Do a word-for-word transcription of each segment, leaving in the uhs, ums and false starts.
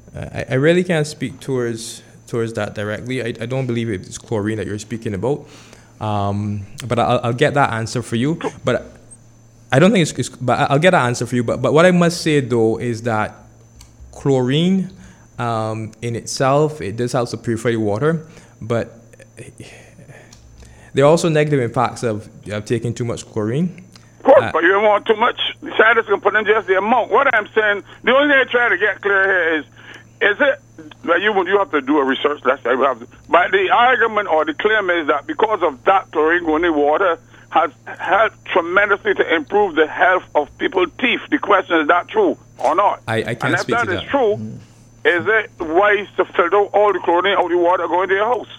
I, I really can't speak towards towards that directly. I, I don't believe it's chlorine that you're speaking about, um, but I'll, I'll get that answer for you. But I don't think it's, it's. But I'll get that answer for you. But but what I must say though is that chlorine, um, in itself, it does help to purify water, but there are also negative impacts of, of taking too much chlorine. Of course, uh, but you don't want too much. The scientists can put in just the amount. What I'm saying, the only thing I try to get clear here is, is it, well, you, you have to do a research, that's you have to, but the argument or the claim is that because of that chlorine going in water has helped tremendously to improve the health of people's teeth. The question is that true or not? I, I can't and if speak that to is that. true, mm. is it wise to filter all the chlorine out of the water going to your house?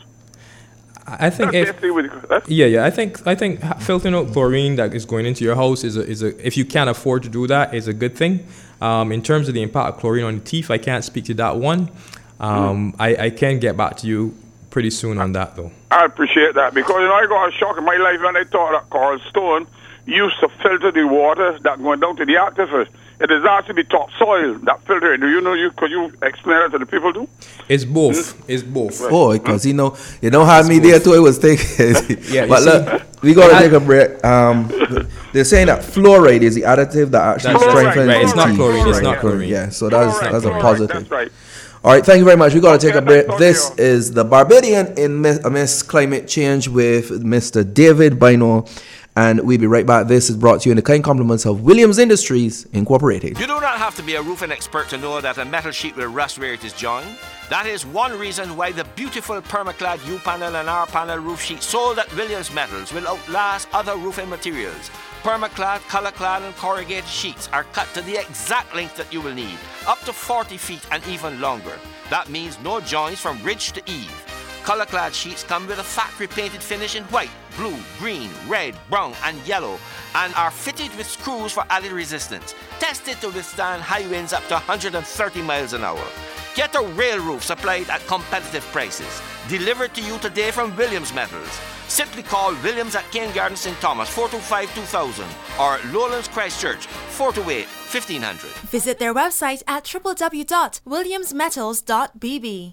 I think if, yeah, yeah. I think I think filtering out chlorine that is going into your house is a, is a if you can't afford to do that, is a good thing. Um, in terms of the impact of chlorine on the teeth, I can't speak to that one. Um, mm. I, I can get back to you pretty soon on that though. I appreciate that because you know I got a shock in my life when I thought that Carl Stone used to filter the water that going down to the aquifer. It is actually topsoil that filter it. Do you know you could you explain it to the people too? It's both. Mm. It's both. Oh, because you know you know how me there too it was taking. Yeah, but look, we gotta take a break. Um, they're saying that fluoride is the additive that actually that's strengthens right. the It's not teeth. chlorine. It's Right. not chlorine. Yeah, so that's Fluoride, that's a fluoride, positive. That's right. All right, thank you very much. We got to take a break. This is the Barbadian in Miss Climate Change with Mister David Bynor. And we'll be right back. This is brought to you in the kind compliments of Williams Industries Incorporated. You do not have to be a roofing expert to know that a metal sheet will rust where it is joined. That is one reason why the beautiful Permaclad U-panel and R-panel roof sheet sold at Williams Metals will outlast other roofing materials. Permaclad, Colorclad and corrugated sheets are cut to the exact length that you will need, up to forty feet and even longer. That means no joints from ridge to eave. Colorclad sheets come with a factory painted finish in white, blue, green, red, brown and yellow and are fitted with screws for added resistance, tested to withstand high winds up to one hundred thirty miles an hour. Get a rail roof supplied at competitive prices. Delivered to you today from Williams Metals. Simply call Williams at Cane Garden Saint Thomas four two five two thousand or Lowlands Christchurch four two eight fifteen hundred. Visit their website at w w w dot williams metals dot b b.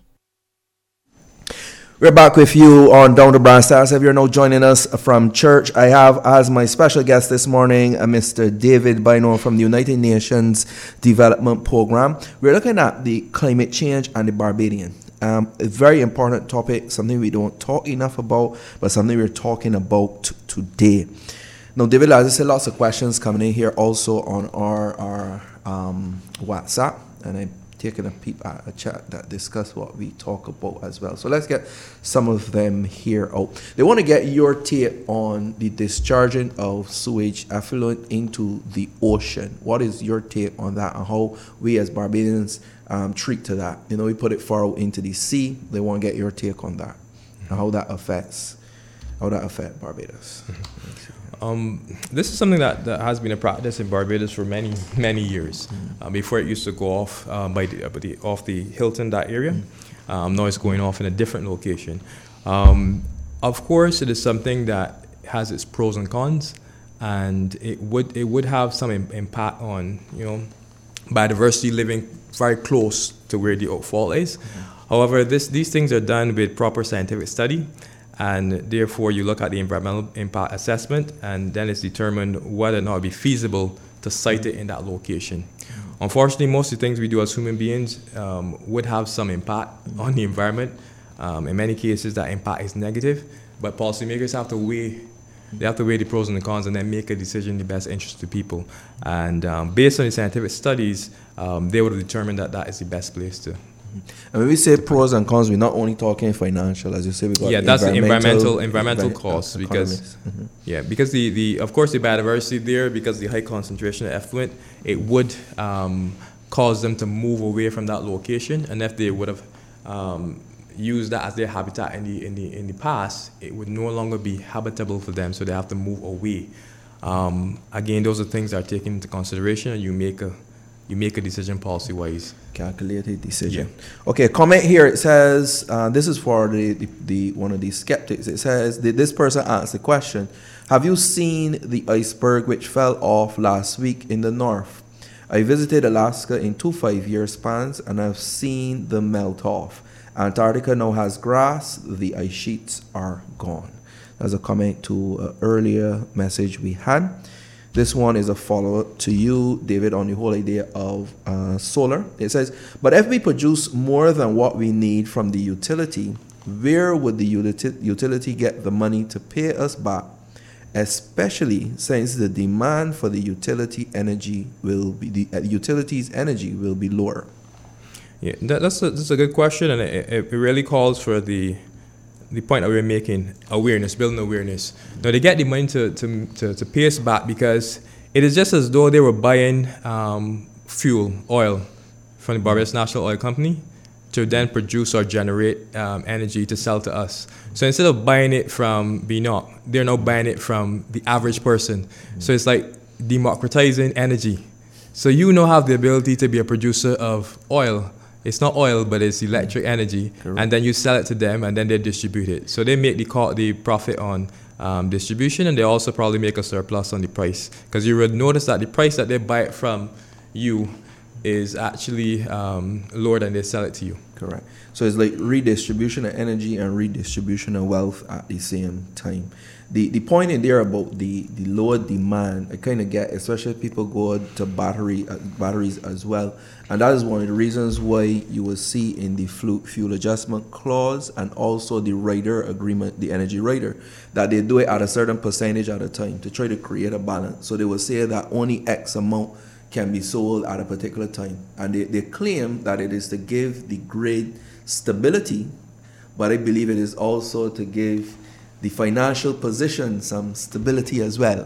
We're back with you on Down to Brass Tacks. If you're now joining us from church, I have as my special guest this morning uh, Mister David Bynor from the United Nations Development Program. We're looking at the climate change and the Barbadian. Um, a very important topic, something we don't talk enough about, but something we're talking about t- today. Now, David, as I said, lots of questions coming in here also on our, our um, WhatsApp, and I taking a peep at a chat that discuss what we talk about as well. So let's get some of them here out. They want to get your take on the discharging of sewage effluent into the ocean. What is your take on that and how we as Barbadians um, treat to that? You know, we put it far out into the sea. They want to get your take on that and how that affects how that affect Barbados. Um, this is something that, that has been a practice in Barbados for many, many years. Mm. Uh, before it used to go off um, by the, by the, off the Hilton, that area. Mm. Um, now it's going off in a different location. Um, of course, it is something that has its pros and cons, and it would it would have some im- impact on you know biodiversity living very close to where the outfall is. Mm. However, this these things are done with proper scientific study. And therefore, you look at the environmental impact assessment, and then it's determined whether or not it would be feasible to site it in that location. Mm-hmm. Unfortunately, most of the things we do as human beings um, would have some impact mm-hmm. on the environment. Um, in many cases, that impact is negative, but policymakers have to weigh they have to weigh the pros and the cons and then make a decision in the best interest of the people. And um, based on the scientific studies, um, they would have determined that that is the best place to. And when we say pros and cons, we're not only talking financial, as you say. We got yeah, that's the environmental environmental envi- costs uh, because mm-hmm. yeah, because the, the of course the biodiversity there, because the high concentration of effluent, it would um, cause them to move away from that location, and if they would have um, used that as their habitat in the in the in the past, it would no longer be habitable for them, so they have to move away. Um, again, those are things that are taken into consideration, and you make a you make a decision policy-wise. Calculated decision. Yeah. Okay, comment here. It says, uh, this is for the, the, the one of these skeptics. It says, did this person ask the question, have you seen the iceberg which fell off last week in the north? I visited Alaska in two five-year spans, and I've seen them melt off. Antarctica now has grass. The ice sheets are gone. That's a comment to an earlier message we had. This one is a follow-up to you, David, on the whole idea of uh, solar. It says, but if we produce more than what we need from the utility, where would the utility, utility get the money to pay us back, especially since the demand for the utility energy will be, the uh, utilities energy will be lower? Yeah, that, that's, a, that's a good question, and it, it really calls for the the point that we're making, awareness, building awareness. Now, they get the money to, to, to, to pay us back because it is just as though they were buying um, fuel, oil, from the Barbados National Oil Company to then produce or generate um, energy to sell to us. So instead of buying it from B N O C, they're now buying it from the average person. Mm-hmm. So it's like democratizing energy. So you now have the ability to be a producer of oil. It's not oil, but it's electric energy. Correct. And then you sell it to them, and then they distribute it. So they make the, co- the profit on um, distribution, and they also probably make a surplus on the price. Because you would notice that the price that they buy it from you is actually um, lower than they sell it to you. Correct. So it's like redistribution of energy and redistribution of wealth at the same time. The the point in there about the, the lower demand, I kind of get, especially if people go to battery uh, batteries as well. And that is one of the reasons why you will see in the fuel adjustment clause and also the rider agreement, the energy rider, that they do it at a certain percentage at a time to try to create a balance. So they will say that only X amount can be sold at a particular time. And they, they claim that it is to give the grid stability, but I believe it is also to give the financial position some stability as well.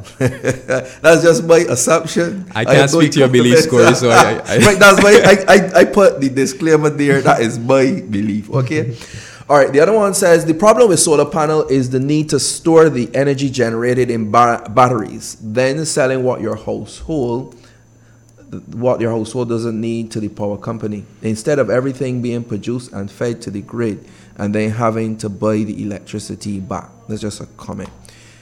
That's just my assumption. I can't I speak to your beliefs, Corey, so I, I, right, that's why I, I, I put the disclaimer there. That is my belief, okay? All right, the other one says, the problem with solar panel is the need to store the energy generated in bar- batteries, then selling what your household what your household doesn't need to the power company, instead of everything being produced and fed to the grid and then having to buy the electricity back. That's just a comment.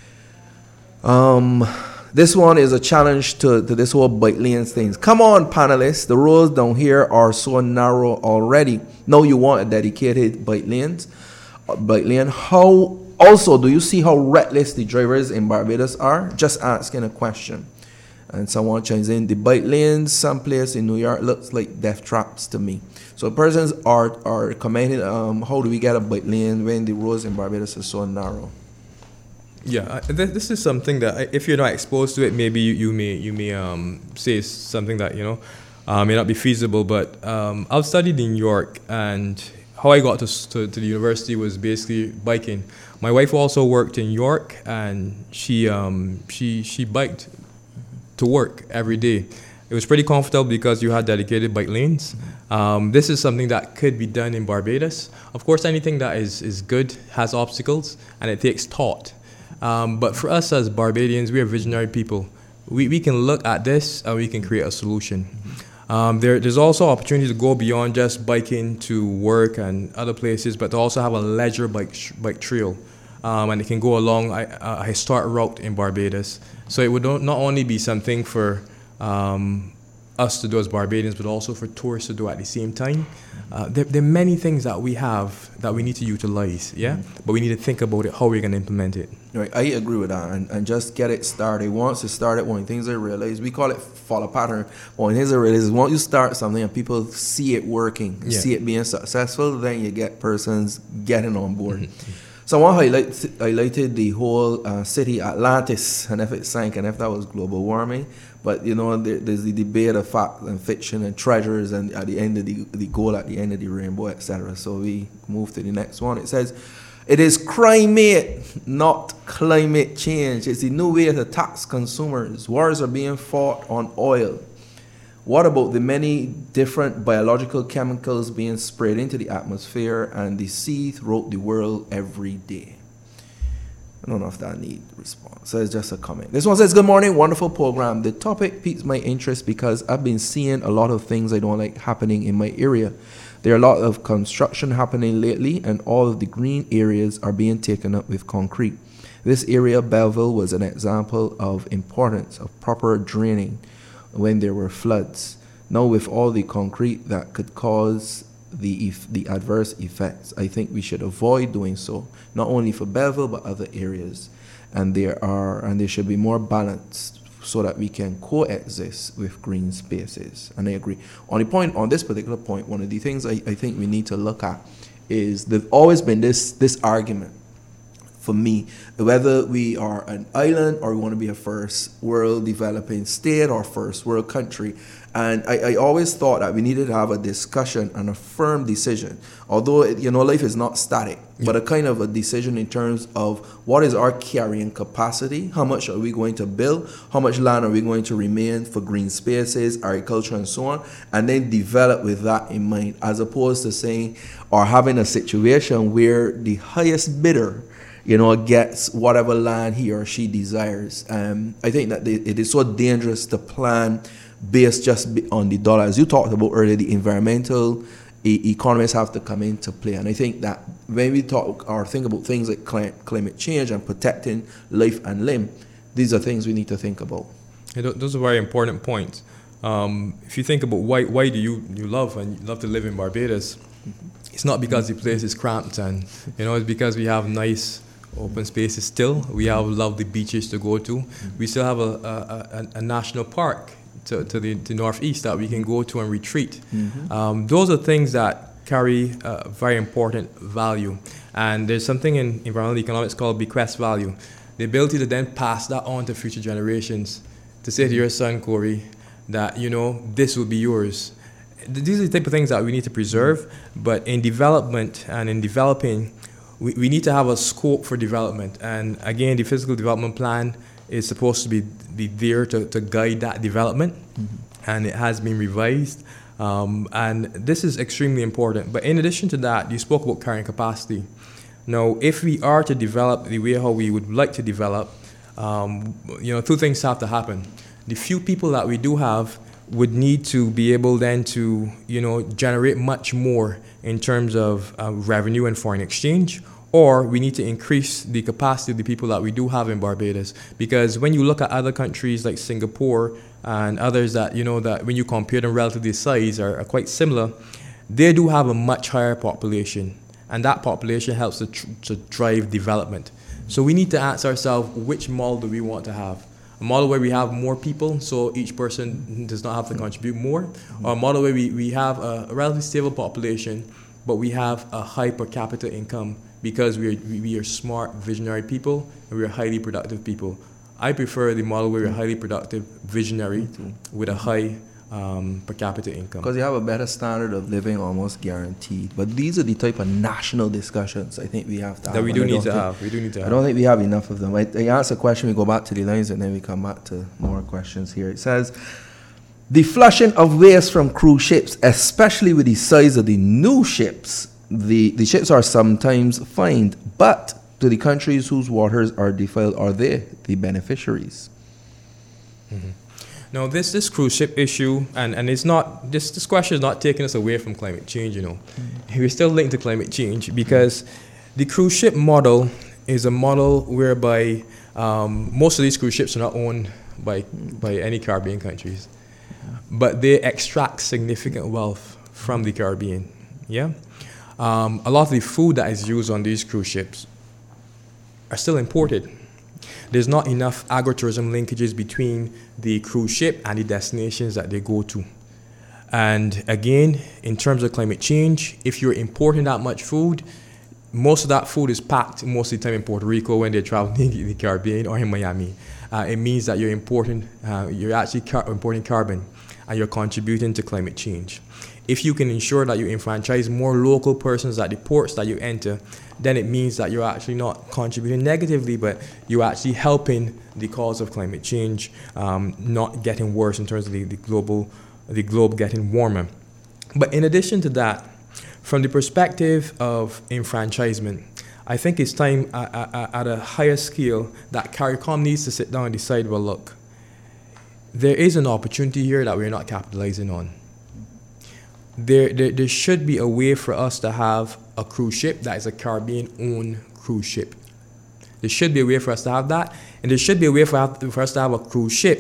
Um, this one is a challenge to, to this whole bike lanes things. Come on, panelists. The roads down here are so narrow already. Now you want a dedicated bike lanes, bike lane. How also do you see how reckless the drivers in Barbados are? Just asking a question. And someone chimes in, the bike lanes someplace in New York looks like death traps to me. So persons are are commenting, um, how do we get a bike lane when the roads in Barbados are so narrow? Yeah, th- this is something that if you're not exposed to it, maybe you, you may you may um, say it's something that you know uh, may not be feasible. But um, I've studied in New York, and how I got to, to to the university was basically biking. My wife also worked in York, and she um, she she biked to work every day. It was pretty comfortable because you had dedicated bike lanes. Um, this is something that could be done in Barbados. Of course, anything that is, is good has obstacles, and it takes thought. Um, but for us as Barbadians, we are visionary people. We we can look at this and we can create a solution. Um, there, there's also opportunity to go beyond just biking to work and other places, but to also have a leisure bike sh- bike trail. Um, and it can go along a, a historic route in Barbados. So it would not only be something for um, us to do as Barbadians, but also for tourists to do at the same time. Uh, there, there are many things that we have that we need to utilize, yeah? Mm-hmm. But we need to think about it, how we're going to implement it. Right, I agree with that, and, and just get it started. Once you start it, one things I realize, we call it follow pattern. One things I realize is once you start something and people see it working, yeah. see it being successful, then you get persons getting on board. Mm-hmm. Someone highlight, highlighted the whole uh, city Atlantis, and if it sank, and if that was global warming. But, you know, there, there's the debate of fact and fiction and treasures, and at the end of the, the goal, at the end of the rainbow, et cetera. So we move to the next one. It says, it is climate, not climate change. It's the new way to tax consumers. Wars are being fought on oil. What about the many different biological chemicals being sprayed into the atmosphere and the sea throughout the world every day? I don't know if that needs a response. So it's just a comment. This one says, good morning, wonderful program. The topic piques my interest because I've been seeing a lot of things I don't like happening in my area. There are a lot of construction happening lately, and all of the green areas are being taken up with concrete. This area, Belleville, was an example of importance of proper draining. when there were floods. Now, with all the concrete that could cause the if, the adverse effects, I think we should avoid doing so, not only for Belleville but other areas. And there are and there should be more balanced so that we can coexist with green spaces. And I agree. On the point, on this particular point, one of the things I, I think we need to look at is there's always been this this argument for me, whether we are an island or we want to be a first world developing state or first world country. And I, I always thought that we needed to have a discussion and a firm decision, although, you know, life is not static, yeah. but a kind of a decision in terms of what is our carrying capacity, how much are we going to build, how much land are we going to remain for green spaces, agriculture, and so on, and then develop with that in mind, as opposed to saying or having a situation where the highest bidder, you know, gets whatever land he or she desires. Um, I think that it is so dangerous to plan based just on the dollar. As you talked about earlier, the environmental e- economists have to come into play. And I think that when we talk or think about things like cli- climate change and protecting life and limb, these are things we need to think about. Yeah, those are very important points. Um, if you think about why why do you, you love and you love to live in Barbados, mm-hmm. it's not because the place is cramped and, you know, it's because we have nice open spaces still. We have lovely beaches to go to. Mm-hmm. We still have a, a, a, a national park to, to the to northeast that we can go to and retreat. Mm-hmm. Um, those are things that carry a very important value. And there's something in environmental economics called bequest value. The ability to then pass that on to future generations, to say to your son, Corey, that, you know, this will be yours. These are the type of things that we need to preserve, but in development and in developing, we, we need to have a scope for development. And again, the physical development plan is supposed to be, be there to, to guide that development, mm-hmm. and it has been revised. Um, and this is extremely important. But in addition to that, you spoke about carrying capacity. Now, if we are to develop the way how we would like to develop, um, you know, two things have to happen. The few people that we do have would need to be able then to, you know, generate much more in terms of uh, revenue and foreign exchange, or we need to increase the capacity of the people that we do have in Barbados. Because when you look at other countries like Singapore and others that, you know, that when you compare them relatively size are, are quite similar, they do have a much higher population. And that population helps to, tr- to drive development. So we need to ask ourselves, which model do we want to have? A model where we have more people, so each person does not have to contribute more, mm-hmm. or a model where we, we have a, a relatively stable population, but we have a high per capita income because we are, we are smart, visionary people, and we are highly productive people. I prefer the model where we're highly productive, visionary, with a high um, per capita income. Because you have a better standard of living almost guaranteed. But these are the type of national discussions I think we have to have. That we do need to have. We do need to have. I don't think we have enough of them. I, I ask a question, we go back to the lines, and then we come back to more questions here. It says, the flushing of waste from cruise ships, especially with the size of the new ships, the, the ships are sometimes fined, but to the countries whose waters are defiled, are they the beneficiaries? Mm-hmm. No, this this cruise ship issue, and, and it's not, this, this question is not taking us away from climate change, you know. Mm-hmm. We're still linked to climate change because the cruise ship model is a model whereby um, most of these cruise ships are not owned by, by any Caribbean countries, but they extract significant wealth from the Caribbean, yeah? Um, a lot of the food that is used on these cruise ships are still imported. There's not enough agritourism linkages between the cruise ship and the destinations that they go to. And again, in terms of climate change, if you're importing that much food, most of that food is packed most of the time in Puerto Rico when they're traveling in the Caribbean or in Miami. Uh, it means that you're importing, uh, you're actually car- importing carbon and you're contributing to climate change. If you can ensure that you enfranchise more local persons at the ports that you enter, then it means that you're actually not contributing negatively, but you're actually helping the cause of climate change um, not getting worse in terms of the, the global, the globe getting warmer. But in addition to that, from the perspective of enfranchisement, I think it's time uh, uh, at a higher scale that CARICOM needs to sit down and decide, well, look, there is an opportunity here that we're not capitalizing on. There, there, there should be a way for us to have a cruise ship that is a Caribbean-owned cruise ship. There should be a way for us to have that, and there should be a way for, for us to have a cruise ship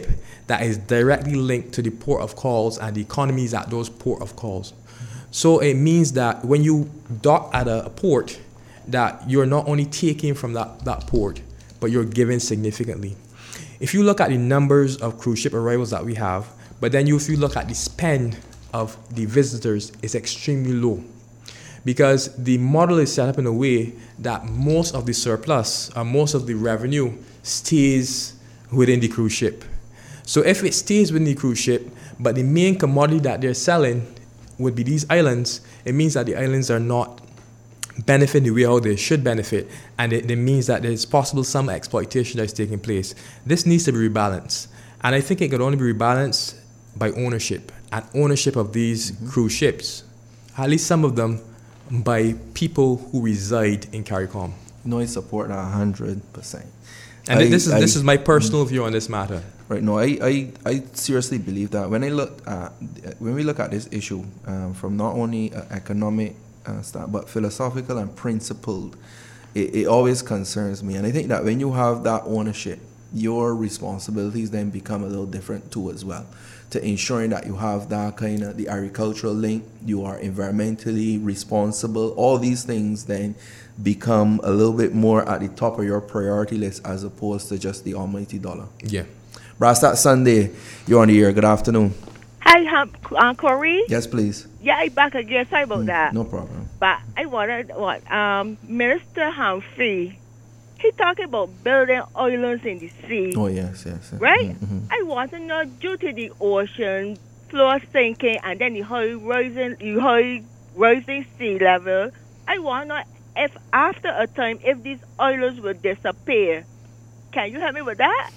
that is directly linked to the port of calls and the economies at those port of calls. So it means that when you dock at a, a port, that you're not only taking from that, that port, but you're giving significantly. If you look at the numbers of cruise ship arrivals that we have, but then you, if you look at the spend of the visitors, it's extremely low. Because the model is set up in a way that most of the surplus, or most of the revenue, stays within the cruise ship. So if it stays within the cruise ship, but the main commodity that they're selling would be these islands, it means that the islands are not benefiting the way how they should benefit, and it, it means that there's possible some exploitation that is taking place. This needs to be rebalanced, and I think it could only be rebalanced by ownership, and ownership of these mm-hmm. cruise ships, at least some of them, by people who reside in CARICOM. No, I support that one hundred percent. And I, this is I, this is my personal mm, view on this matter. Right. No, I, I, I seriously believe that when I look at when we look at this issue um, from not only uh, economic uh, stand, but philosophical and principled, it, it always concerns me. And I think that when you have that ownership, your responsibilities then become a little different too as well. To ensuring that you have that kind of the agricultural link, you are environmentally responsible, all these things then become a little bit more at the top of your priority list as opposed to just the almighty dollar. Yeah. Brastat Sunday, you're on the air. Good afternoon. Hi, um, uh, Corey. Yes, please. Yeah, I'm back again. Sorry about mm, that. No problem. But I wanted what um, Minister Humphrey. He talking about building islands in the sea. Oh, yes, yes. yes. Right? Mm-hmm. I want to know, due to the ocean floor sinking and then the high rising, the high rising sea level, I want to know if after a time, if these islands will disappear. Can you help me with that?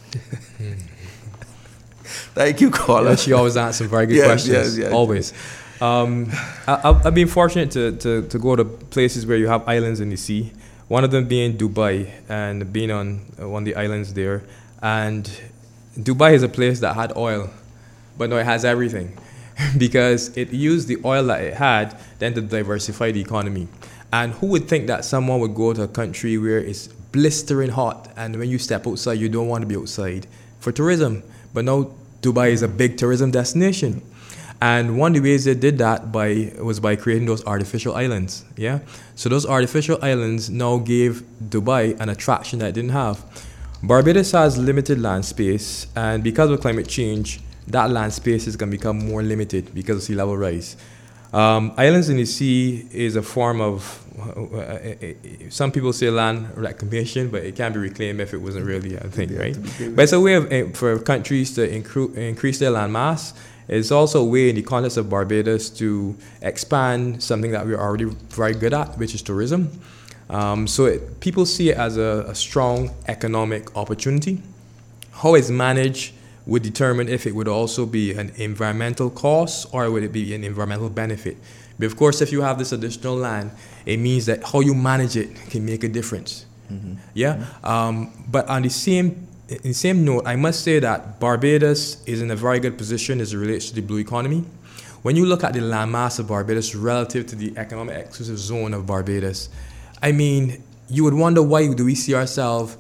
Thank you, caller. Yeah, she always answers very good yes, questions. Yes, yes. Always. Um, I, I've been fortunate to, to, to go to places where you have islands in the sea. One of them being Dubai, and being on one of the islands there. And Dubai is a place that had oil, but no, it has everything. Because it used the oil that it had then to diversify the economy. And who would think that someone would go to a country where it's blistering hot, and when you step outside, you don't want to be outside for tourism. But now Dubai is a big tourism destination. And one of the ways they did that by was by creating those artificial islands. Yeah. So those artificial islands now gave Dubai an attraction that it didn't have. Barbados has limited land space, and because of climate change, that land space is going to become more limited because of sea level rise. Um, islands in the sea is a form of, uh, uh, uh, some people say land reclamation, but it can't be reclaimed if it wasn't really a thing, right? But it's a way of, uh, for countries to incru- increase their land mass. It's also a way in the context of Barbados to expand something that we're already very good at, which is tourism. Um, so it, people see it as a, a strong economic opportunity. How it's managed would determine if it would also be an environmental cost or would it be an environmental benefit. But of course, if you have this additional land, it means that how you manage it can make a difference. Mm-hmm. Yeah. Mm-hmm. Um, but on the same in the same note, I must say that Barbados is in a very good position as it relates to the blue economy. When you look at the landmass of Barbados relative to the economic exclusive zone of Barbados, I mean, you would wonder why do we see ourselves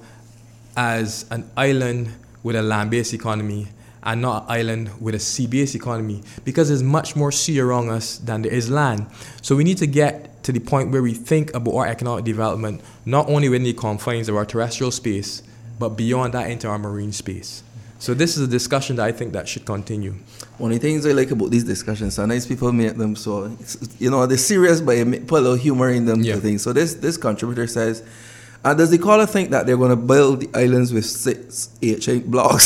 as an island with a land-based economy and not an island with a sea-based economy, because there's much more sea around us than there is land. So we need to get to the point where we think about our economic development not only within the confines of our terrestrial space, but beyond that into our marine space. So this is a discussion that I think that should continue. One of the things I like about these discussions, sometimes people make them so, you know, they're serious, but you put a little humor in them. Yeah. To things. So this, this contributor says, Uh, does the caller think that they're going to build the islands with six H eight blocks?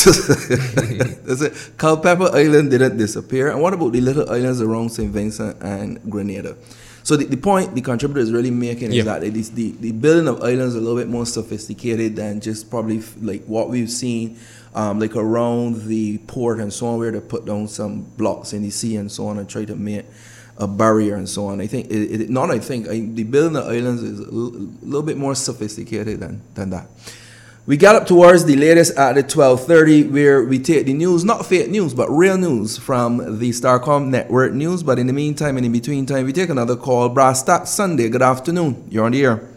Does it, Culpeper Island didn't disappear. And what about the little islands around Saint Vincent and Grenada? So the, the point the contributor is really making yeah. is that it is the, the building of islands is a little bit more sophisticated than just probably f- like what we've seen um, like around the port and so on, where they put down some blocks in the sea and so on and try to make a barrier and so on. I think, it, it, not I think, I, the building of islands is a l- little bit more sophisticated than, than that. We got up towards the latest at the twelve thirty, where we take the news, not fake news, but real news from the Starcom Network News. But in the meantime and in between time, we take another call. Brastat Sunday, good afternoon. You're on the air.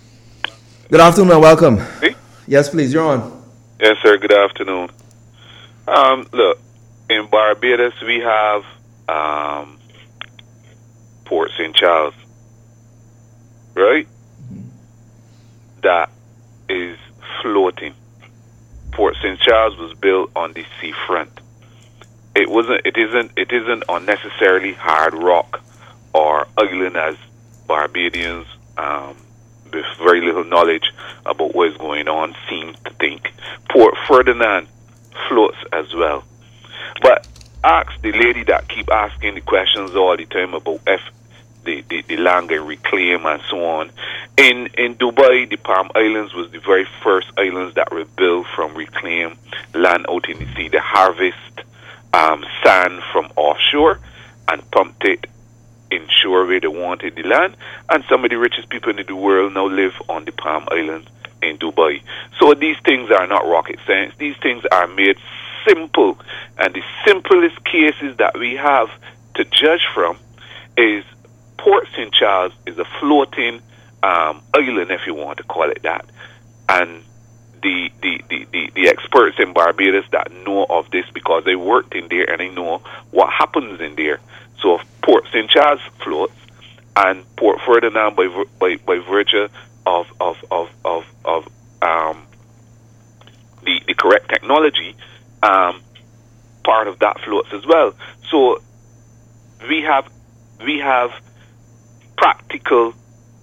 Good afternoon and welcome. Hey? Yes, please, you're on. Yes, sir, good afternoon. Um, look, in Barbados we have um, Port Saint Charles, right? Mm-hmm. That is floating. Port Saint Charles was built on the seafront. It wasn't. It isn't. It isn't unnecessarily hard rock or island as Barbadians, um, with very little knowledge about what is going on, seem to think. Port Ferdinand floats as well. But ask the lady that keep asking the questions all the time about if the, the, the land get reclaim and so on. In in Dubai, the Palm Islands was the very first islands that were built from reclaimed land out in the sea. They harvest um, sand from offshore and pumped it inshore where they wanted the land. And some of the richest people in the world now live on the Palm Islands in Dubai. So these things are not rocket science. These things are made simple. And the simplest cases that we have to judge from is Port Saint Charles is a floating um, island, if you want to call it that. And the, the, the, the, the experts in Barbados that know of this because they worked in there and they know what happens in there. So if Port Saint Charles floats and Port Ferdinand by by, by virtue of of of of, of um, the the correct technology, um, part of that floats as well. So we have we have practical,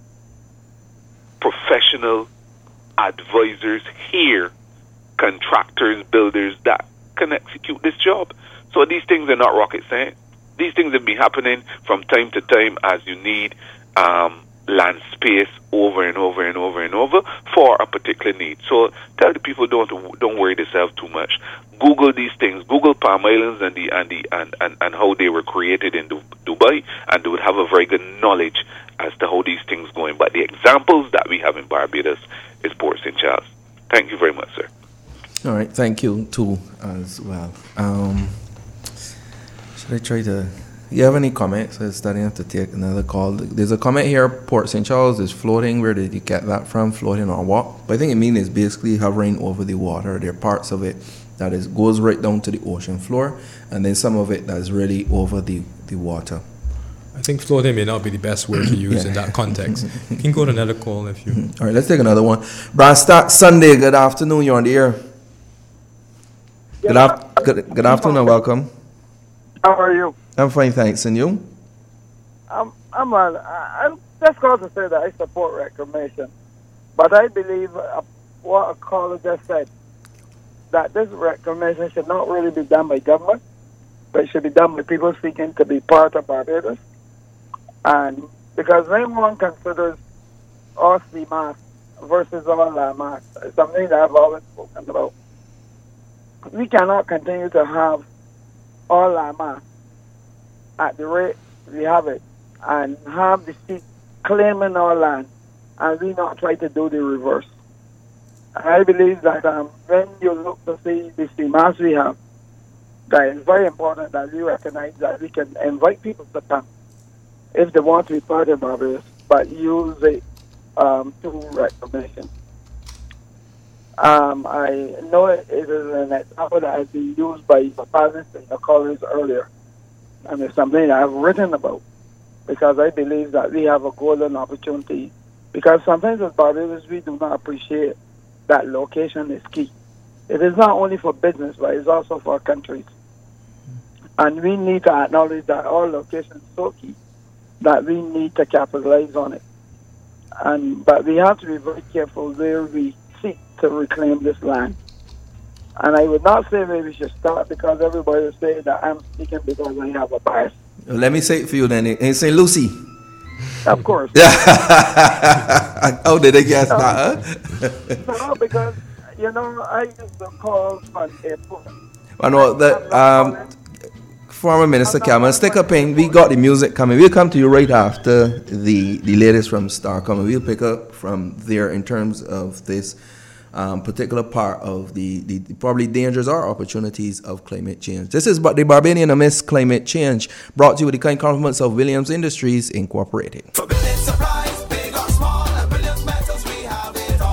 professional advisors here, contractors, builders that can execute this job. So these things are not rocket science. These things have been happening from time to time as you need um, land space over and over and over and over for a particular need. So tell the people don't don't worry themselves too much. Google these things. Google Palm Islands and the and the and, and, and how they were created in du- Dubai, and they would have a very good knowledge as to how these things going. But the examples that we have in Barbados is Port Saint Charles. Thank you very much, sir. All right, thank you too as well. Um, should I try to? You have any comments? I'm starting to take another call. There's a comment here. Port Saint Charles is floating. Where did you get that from? Floating on what? But I think it means it's basically hovering over the water. There are parts of it that is goes right down to the ocean floor, and then some of it that is really over the, the water. I think floating may not be the best word to use yeah. in that context. You can go to another call if you... Mm-hmm. All right, let's take another one. Brandstack Sunday, good afternoon. You're on the air. Good, af- good, good afternoon and welcome. How are you? I'm fine, thanks. And you? I'm, I'm, on, I'm just going to say that I support reclamation. But I believe uh, what a caller just said, that this reclamation should not really be done by government, but it should be done by people seeking to be part of Barbados. And because when one considers all sea mass versus all land mass, it's something that I've always spoken about. We cannot continue to have all land mass at the rate we have it and have the sea claiming our land and we not try to do the reverse. And I believe that um, when you look to see the sea mass we have, that it's very important that we recognize that we can invite people to come if they want to be part of Barbados, but use it um, to reclamation. Um, I know it is an example that has been used by your parents and your colleagues earlier, and it's something that I've written about because I believe that we have a golden opportunity. Because sometimes as Barbados, we do not appreciate that location is key. It is not only for business, but it's also for countries. And we need to acknowledge that our location is so key that we need to capitalize on it. And but we have to be very careful where we seek to reclaim this land. And I would not say where we should start because everybody will say that I'm speaking because I have a bias. Let me say it for you then. In Saint Lucie. Of course. How did they guess no, that? Huh? No, because, you know, I used to call on airport. I know that um, former Minister Cameron, stick up in. We got the music coming. We'll come to you right after the, the latest from Star coming. We'll pick up from there in terms of this um, particular part of the, the, the probably dangers or opportunities of climate change. This is the Barbadian Amidst Climate Change, brought to you with the kind compliments of Williams Industries Incorporated. For building supplies, big or small, and Williams Metals, we have it all.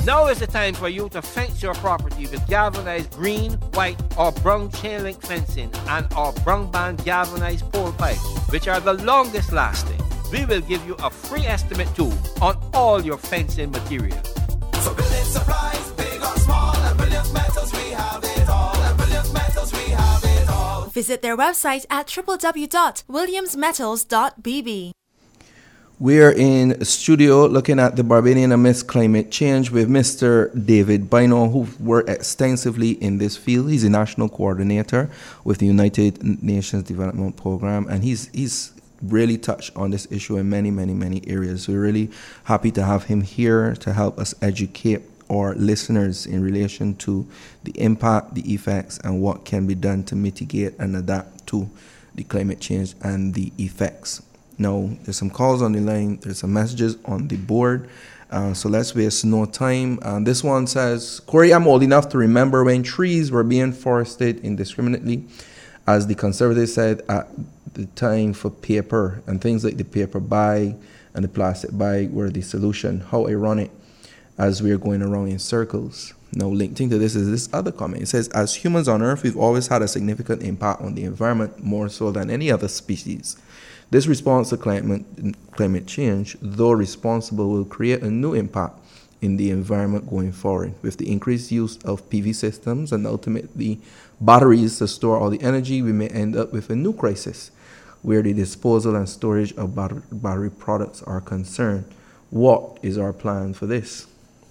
Now is the time for you to fence your property with galvanized green, white, or brown chain link fencing and our brown band galvanized pole pipes, which are the longest lasting. We will give you a free estimate too on all your fencing materials. For building supplies, big or small, and Williams Metals, we have it all. And Williams Metals, we have it all. Visit their website at w w w dot williams metals dot b b. We're in studio looking at the Barbadian amidst climate change with Mister David Bynum, who worked extensively in this field. He's a national coordinator with the United Nations Development Program, and he's he's really touched on this issue in many, many, many areas. We're really happy to have him here to help us educate our listeners in relation to the impact, the effects, and what can be done to mitigate and adapt to the climate change and the effects. Now, there's some calls on the line, there's some messages on the board, uh, so let's waste no time. Uh, this one says, Corey, I'm old enough to remember when trees were being forested indiscriminately, as the conservatives said at the time, for paper, and things like the paper bag and the plastic bag were the solution. How ironic, as we're going around in circles. Now, linked to this is this other comment. It says, as humans on Earth, we've always had a significant impact on the environment, more so than any other species. This response to climate, climate change, though responsible, will create a new impact in the environment going forward. With the increased use of P V systems and ultimately batteries to store all the energy, we may end up with a new crisis where the disposal and storage of batter- battery products are concerned. What is our plan for this?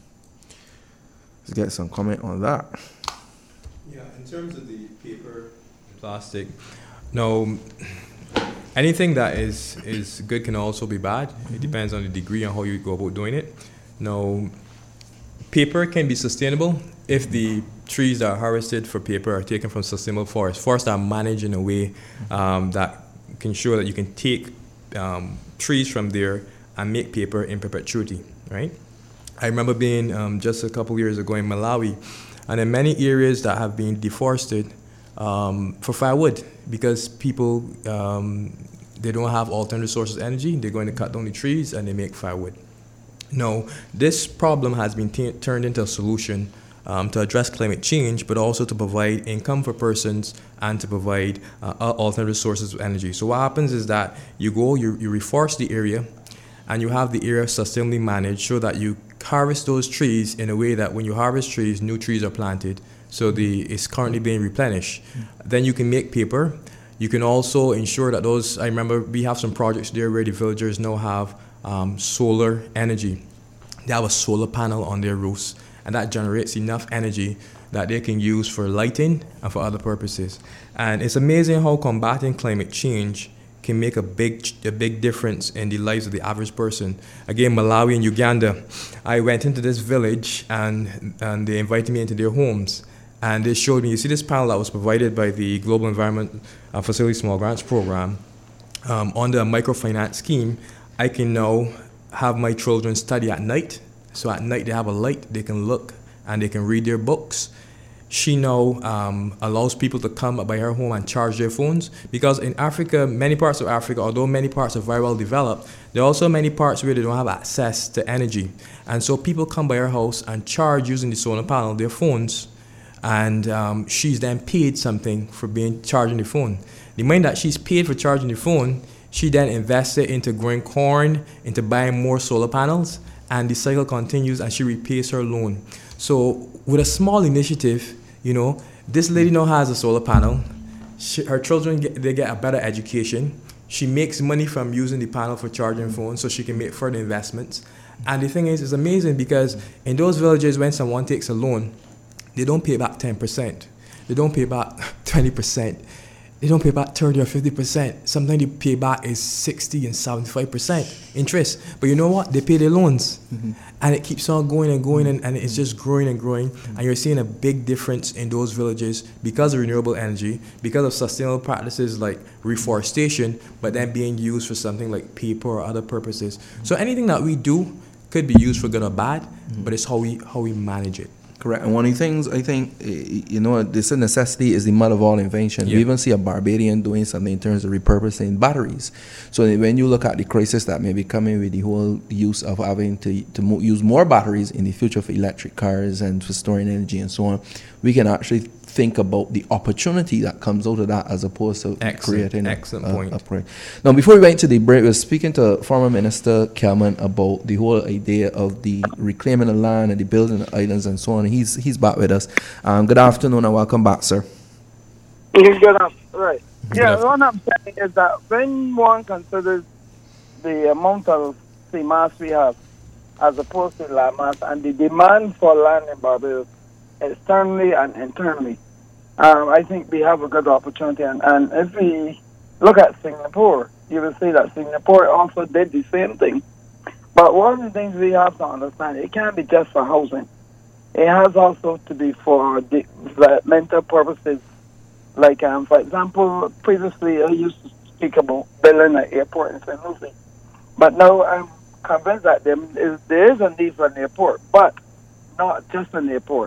Let's get some comment on that. Yeah, in terms of the paper and plastic, no, anything that is, is good can also be bad. Mm-hmm. It depends on the degree and how you go about doing it. Now, paper can be sustainable if the trees that are harvested for paper are taken from sustainable forests. Forests are managed in a way um, that can show that you can take um, trees from there and make paper in perpetuity, right? I remember being um, just a couple years ago in Malawi, and in many areas that have been deforested um, for firewood, because people, um, they don't have alternative sources of energy. They're going to cut down the trees and they make firewood. Now, this problem has been t- turned into a solution um, to address climate change, but also to provide income for persons and to provide uh, alternative sources of energy. So what happens is that you go, you, you reforest the area, and you have the area sustainably managed so that you harvest those trees in a way that when you harvest trees, new trees are planted, so the it's currently being replenished. Mm-hmm. Then you can make paper. You can also ensure that those, I remember we have some projects there where the villagers now have um, solar energy. They have a solar panel on their roofs, and that generates enough energy that they can use for lighting and for other purposes. And it's amazing how combating climate change can make a big a big difference in the lives of the average person. Again, Malawi and Uganda, I went into this village and and they invited me into their homes, and they showed me, you see this panel that was provided by the Global Environment uh, Facility Small Grants Program, um, under a microfinance scheme, I can now have my children study at night. So at night they have a light, they can look and they can read their books. She now um, allows people to come by her home and charge their phones, because in Africa, many parts of Africa, although many parts are very well developed, there are also many parts where they don't have access to energy. And so people come by her house and charge using the solar panel their phones, and um, she's then paid something for being charging the phone. The money that she's paid for charging the phone, she then invests it into growing corn, into buying more solar panels, and the cycle continues and she repays her loan. So with a small initiative, you know, this lady now has a solar panel. She, her children, get, they get a better education. She makes money from using the panel for charging phones so she can make further investments. And the thing is, it's amazing because in those villages, when someone takes a loan, they don't pay back ten percent. They don't pay back twenty percent. They don't pay back thirty or fifty percent. Sometimes the payback is sixty and seventy-five percent interest. But you know what? They pay their loans. Mm-hmm. And it keeps on going and going, and, and it's just growing and growing. Mm-hmm. And you're seeing a big difference in those villages because of renewable energy, because of sustainable practices like reforestation, but then being used for something like paper or other purposes. Mm-hmm. So anything that we do could be used for good or bad, mm-hmm. but it's how we how we manage it. Correct. And one of the things I think, eh, you know, this necessity is the mother of all invention. Yeah. We even see a Barbadian doing something in terms of repurposing batteries. So when you look at the crisis that may be coming with the whole use of having to, to mo- use more batteries in the future for electric cars and for storing energy and so on, we can actually think about the opportunity that comes out of that as opposed to Excellent, creating a- excellent a, point. a project. Now, before we went to the break, we were speaking to former Minister Kelman about the whole idea of the reclaiming the land and the building the islands and so on. He's he's back with us. Um, good afternoon and welcome back, sir. Good enough. Right. Yeah, afternoon. what I'm saying is that when one considers the amount of sea mass we have as opposed to land mass and the demand for land in Barbados externally and internally, um, I think we have a good opportunity. And, and if we look at Singapore, you will see that Singapore also did the same thing. But one of the things we have to understand, it can't be just for housing. It has also to be for de- developmental purposes. Like, um, for example, previously I used to speak about building an airport in Saint Lucie. But now I'm convinced that there is, there is a need for an airport, but not just an airport.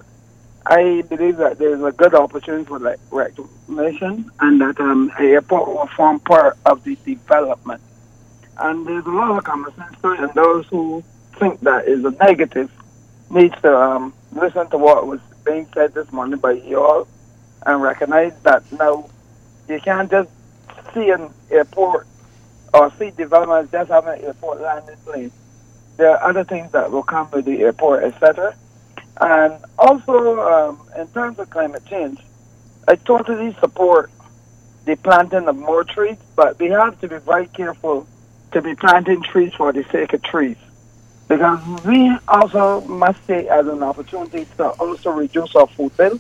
I believe that there is a good opportunity for like reclamation and that um, an airport will form part of the development. And there's a lot of common sense to it, and those who think that is a negative needs to um, listen to what was being said this morning by you all and recognize that now you can't just see an airport or see development as just having an airport landing place. There are other things that will come with the airport, et cetera. And also, um, in terms of climate change, I totally support the planting of more trees, but we have to be very careful to be planting trees for the sake of trees. Because we also must take as an opportunity to also reduce our food bill.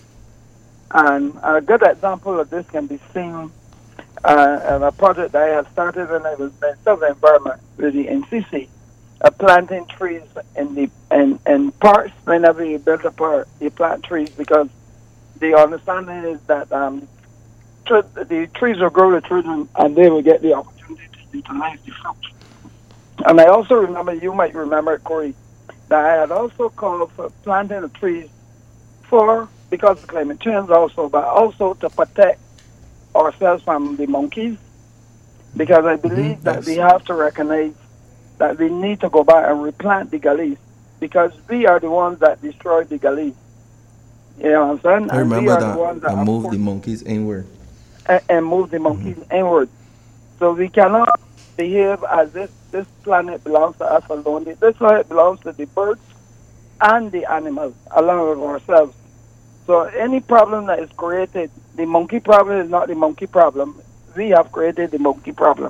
And a good example of this can be seen uh, in a project that I had started when I was Minister of the Environment with the N C C. Uh, planting trees in the in, in parks. Whenever you build a park, you plant trees because the understanding is that um, tr- the trees will grow the children and they will get the opportunity to utilize the fruit. And I also remember, you might remember, Corey, that I had also called for planting the trees for, because of climate change also, but also to protect ourselves from the monkeys. Because I believe Mhm, that yes. we have to recognize that we need to go back and replant the gullies because we are the ones that destroyed the gullies. You know what I'm saying? I And we remember are that. the ones that And are move the forced- monkeys inward. and, and move the monkeys inward. So we cannot behave as if this planet belongs to us alone. This planet belongs to the birds and the animals, along with ourselves. So any problem that is created, the monkey problem is not the monkey problem. We have created the monkey problem.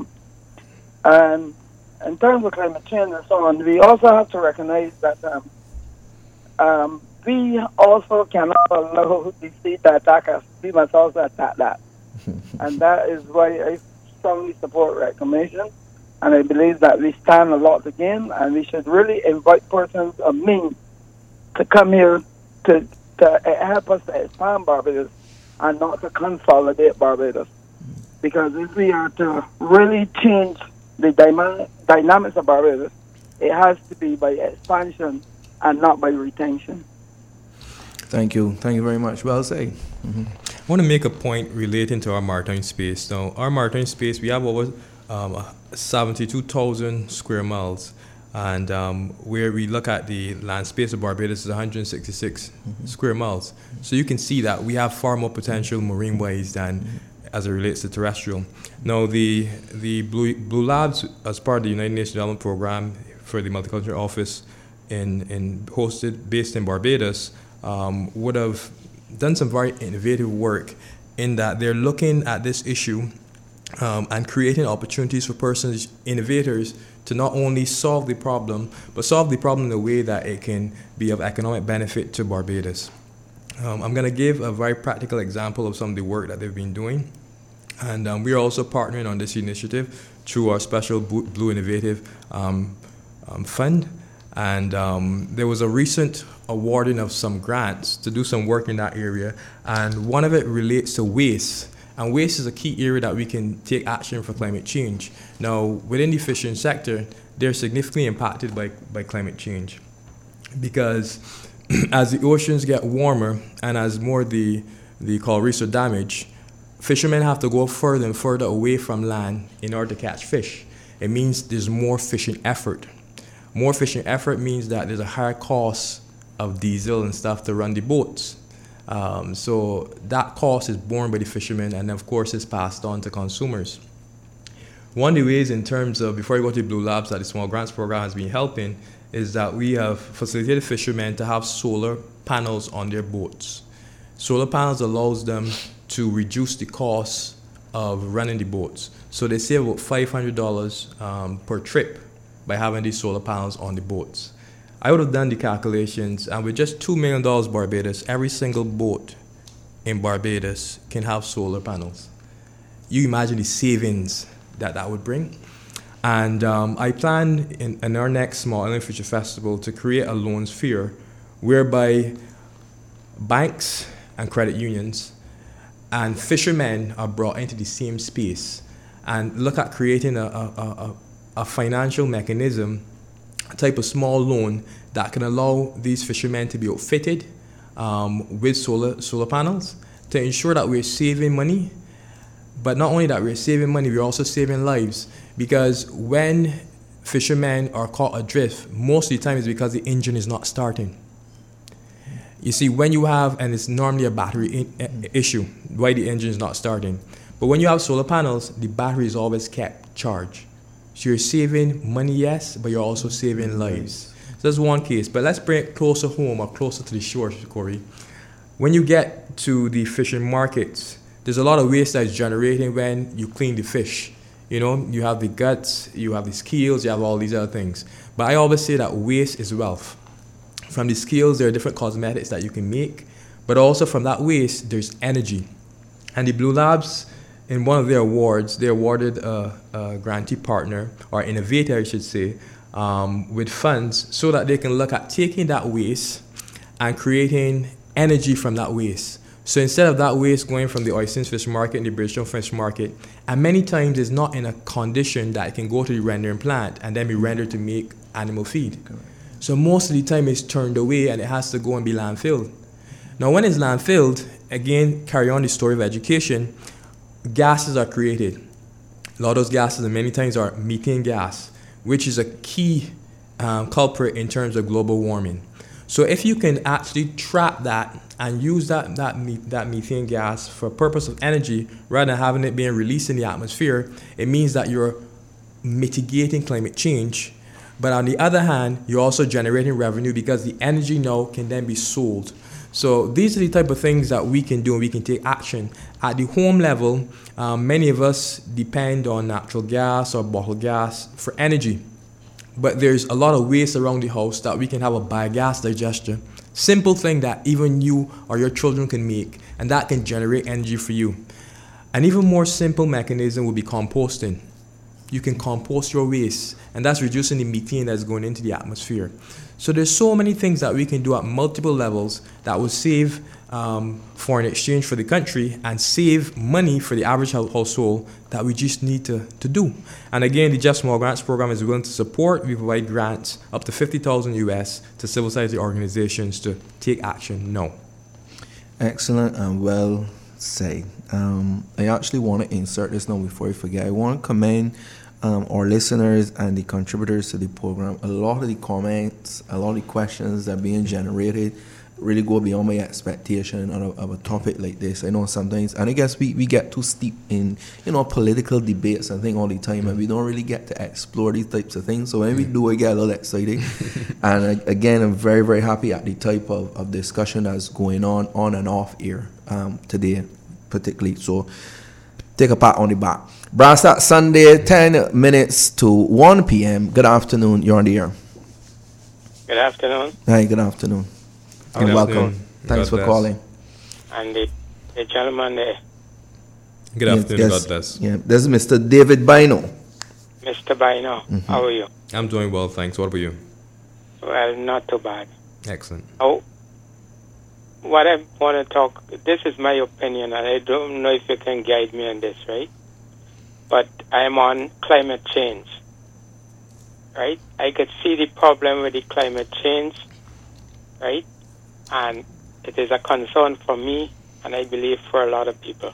And in terms of climate change and so on, we also have to recognize that um, um, we also cannot allow the sea to attack us. We must also attack that. And that is why I strongly support reclamation. And I believe that we stand a lot to gain, and we should really invite persons of means to come here to, to help us to expand Barbados and not to consolidate Barbados. Because if we are to really change the dyma- dynamics of Barbados, it has to be by expansion and not by retention. Thank you. Thank you very much. Well said. Mhm. I want to make a point relating to our maritime space. Now, our maritime space, we have over um, seventy-two thousand square miles. And um, where we look at the land space of Barbados is one hundred sixty-six mm-hmm. square miles. So you can see that we have far more potential marine-wise than mm-hmm. as it relates to terrestrial. Now, the the Blue, Blue Labs, as part of the United Nations Development Program for the Multicultural Office in, in hosted, based in Barbados, um, would have done some very innovative work in that they're looking at this issue um, and creating opportunities for persons, innovators, to not only solve the problem, but solve the problem in a way that it can be of economic benefit to Barbados. Um, I'm going to give a very practical example of some of the work that they've been doing. And um, we are also partnering on this initiative through our special Blue Innovative um, um, Fund. And um, there was a recent awarding of some grants to do some work in that area. And one of it relates to waste. And waste is a key area that we can take action for climate change. Now, within the fishing sector, they're significantly impacted by, by climate change because as the oceans get warmer and as more the the coral reefs are damaged, fishermen have to go further and further away from land in order to catch fish. It means there's more fishing effort. More fishing effort means that there's a higher cost of diesel and stuff to run the boats. Um, so that cost is borne by the fishermen, and of course is passed on to consumers. One of the ways in terms of, before I go to Blue Labs, that the Small Grants Program has been helping, is that we have facilitated fishermen to have solar panels on their boats. Solar panels allows them to reduce the cost of running the boats. So they save about five hundred dollars um, per trip by having these solar panels on the boats. I would have done the calculations, and with just two million dollars Barbados, every single boat in Barbados can have solar panels. You imagine the savings that that would bring. And um, I plan in, in our next Small Island Fisher Festival to create a loan sphere whereby banks and credit unions and fishermen are brought into the same space and look at creating a, a, a, a financial mechanism, a type of small loan that can allow these fishermen to be outfitted um, with solar, solar panels to ensure that we're saving money. But not only that we're saving money, we're also saving lives, because when fishermen are caught adrift, most of the time it's because the engine is not starting. You see, when you have, and it's normally a battery in, uh, issue, why the engine is not starting. But when you have solar panels, the battery is always kept charged. So you're saving money, yes, but you're also saving lives. So that's one case. But let's bring it closer home or closer to the shore, Corey. When you get to the fishing markets, there's a lot of waste that's generated when you clean the fish. You know, you have the guts, you have the scales, you have all these other things. But I always say that waste is wealth. From the scales, there are different cosmetics that you can make, but also from that waste, there's energy. And the Blue Labs, in one of their awards, they awarded a, a grantee partner, or innovator, I should say, um, with funds so that they can look at taking that waste and creating energy from that waste. So instead of that waste going from the Oistins Fish Market and the Bridgetown Fish Market, and many times it's not in a condition that it can go to the rendering plant and then be rendered to make animal feed. Correct. So most of the time it's turned away and it has to go and be landfilled. Now when it's landfilled, again, carry on the story of education, gases are created. A lot of those gases, and many times, are methane gas, which is a key um, culprit in terms of global warming. So if you can actually trap that and use that, that, that methane gas for a purpose of energy, rather than having it being released in the atmosphere, it means that you're mitigating climate change. But on the other hand, you're also generating revenue because the energy now can then be sold. So these are the type of things that we can do, and we can take action. At the home level, um, many of us depend on natural gas or bottled gas for energy. But there's a lot of waste around the house that we can have a biogas digester. Simple thing that even you or your children can make, and that can generate energy for you. An even more simple mechanism would be composting. You can compost your waste, and that's reducing the methane that's going into the atmosphere. So there's so many things that we can do at multiple levels that will save um, foreign exchange for the country and save money for the average household that we just need to, to do. And again, the Just Small Grants Program is willing to support. We provide grants up to fifty thousand U S to civil society organizations to take action now. Excellent and well said. Um, I actually want to insert this now before I forget. I want to commend um, our listeners and the contributors to the program. A lot of the comments, a lot of the questions that are being generated really go beyond my expectation of a, of a topic like this. I know sometimes, and I guess we, we get too steep in, you know, political debates and things all the time, and we don't really get to explore these types of things. So when we do, I get a little excited. And I, again, I'm very, very happy at the type of, of discussion that's going on, on and off air um, today, particularly. So take a pat on the back. Brass Start Sunday, ten minutes to one p.m. Good afternoon. You're on the air. Good afternoon. Hi, good afternoon. Good and welcome. afternoon. Thanks God for bless. calling. And the, the gentleman there, Good Yes, afternoon, yes. God bless. Yeah, this is Mister David Bino. Mister Bino, Mhm. how are you? I'm doing well, thanks. What about you? Well, not too bad. Excellent. Oh, what I want to talk, this is my opinion, and I don't know if you can guide me on this, right? But I'm on climate change, right? I could see the problem with the climate change, right? and it is a concern for me, and I believe for a lot of people.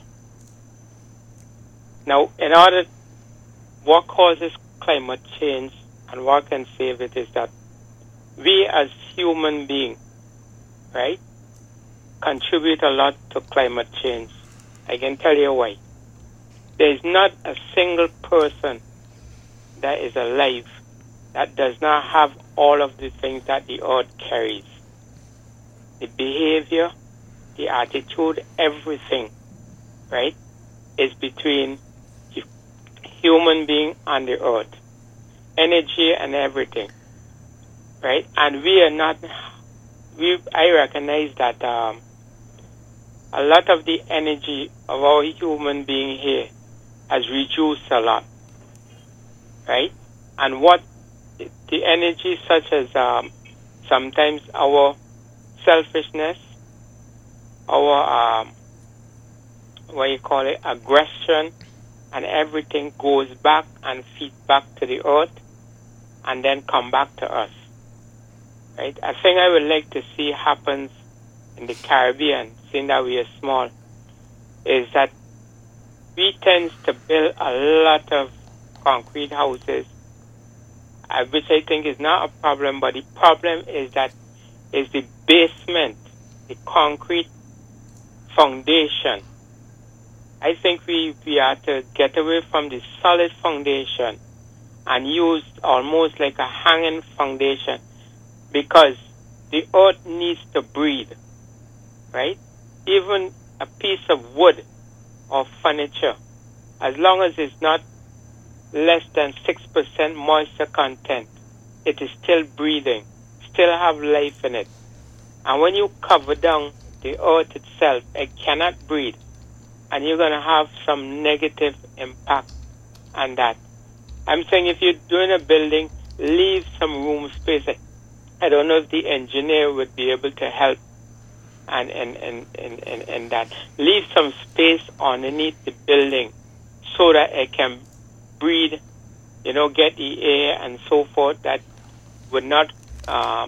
Now, in order, what causes climate change and what can save it is that we as human beings, right, contribute a lot to climate change. I can tell you why. There is not a single person that is alive that does not have all of the things that the earth carries. The behavior, the attitude, everything, right, is between human being and the earth. Energy and everything, right? And we are not, we, I recognize that um, a lot of the energy of our human being here has reduced a lot, right? And what the energy such as um, sometimes our selfishness, our, um, what you call it, aggression, and everything goes back and feeds back to the earth and then come back to us, right? A thing I would like to see happens in the Caribbean, seeing that we are small, is that we tend to build a lot of concrete houses, uh, which I think is not a problem, but the problem is that is the basement, the concrete foundation. I think we, we have to get away from the solid foundation and use almost like a hanging foundation, because the earth needs to breathe, right? Even a piece of wood or furniture, as long as it's not less than six percent moisture content, it is still breathing, still have life in it. And when you cover down the earth itself, it cannot breathe. And you're going to have some negative impact on that. I'm saying if you're doing a building, leave some room space. I don't know if the engineer would be able to help and and, and, and, and, and that. Leave some space underneath the building so that it can breathe, you know, get the air and so forth that would not um,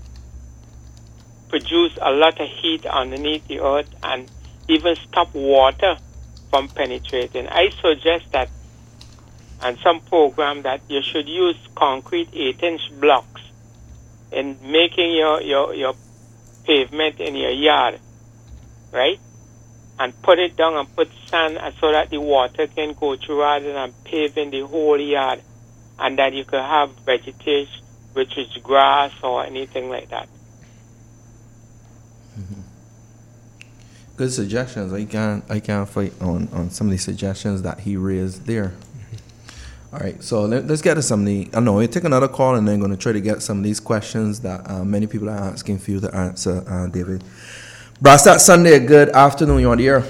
produce a lot of heat underneath the earth and even stop water from penetrating. I suggest that and some program that you should use concrete eight-inch blocks in making your, your, your pavement in your yard, right? And put it down and put sand so that the water can go through rather than paving the whole yard, and that you could have vegetation, which is grass or anything like that. Mm-hmm. Good suggestions. I can't I can't fight on, on some of the suggestions that he raised there. All right, so let, let's get to some of the, I know, we'll take another call and then going to try to get some of these questions that uh, many people are asking for you to answer, uh, David. Brastat Sunday, good afternoon, you're on the air.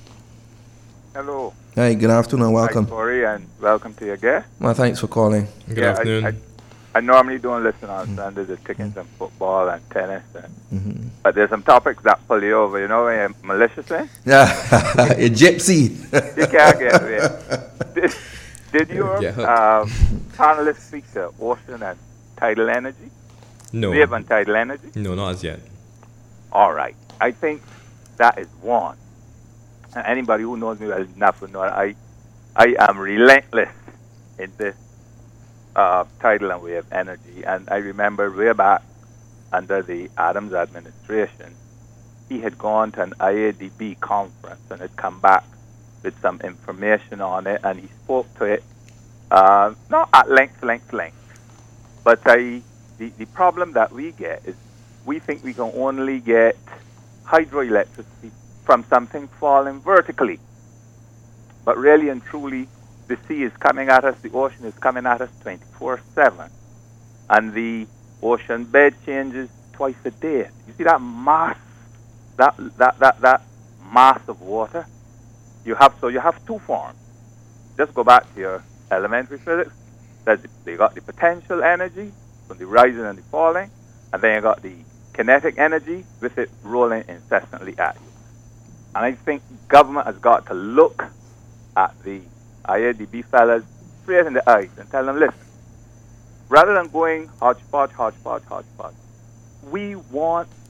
Hello. Hey, good afternoon, welcome. Hi, Corey, and welcome to your guest. Well, thanks for calling. Good yeah, afternoon. I, I, I normally don't listen on mm-hmm. Sundays, just taking some football and tennis. And, mm-hmm. But there's some topics that pull you over, you know, when you're maliciously. Yeah, a gypsy. You can't get away. Did your yeah. um, panelists feature ocean and tidal energy? No. Wave and tidal energy? No, not as yet. All right. I think that is one. And anybody who knows me well enough will know I, I am relentless in this uh, tidal and wave energy. And I remember way back under the Adams administration, he had gone to an I A D B conference and had come back with some information on it, and he spoke to it, uh, not at length, length, length. But I, the, the problem that we get is we think we can only get hydroelectricity from something falling vertically. But really and truly, the sea is coming at us, the ocean is coming at us twenty-four seven. And the ocean bed changes twice a day. You see that mass, that, that, that, that mass of water? You have so you have two forms. Just go back to your elementary physics. That they got the potential energy from the rising and the falling, and then you got the kinetic energy with it rolling incessantly at you. And I think government has got to look at the I A D B fellas straight in the eyes and tell them, listen, rather than going hodgepodge, hodgepodge, hodgepodge, we want a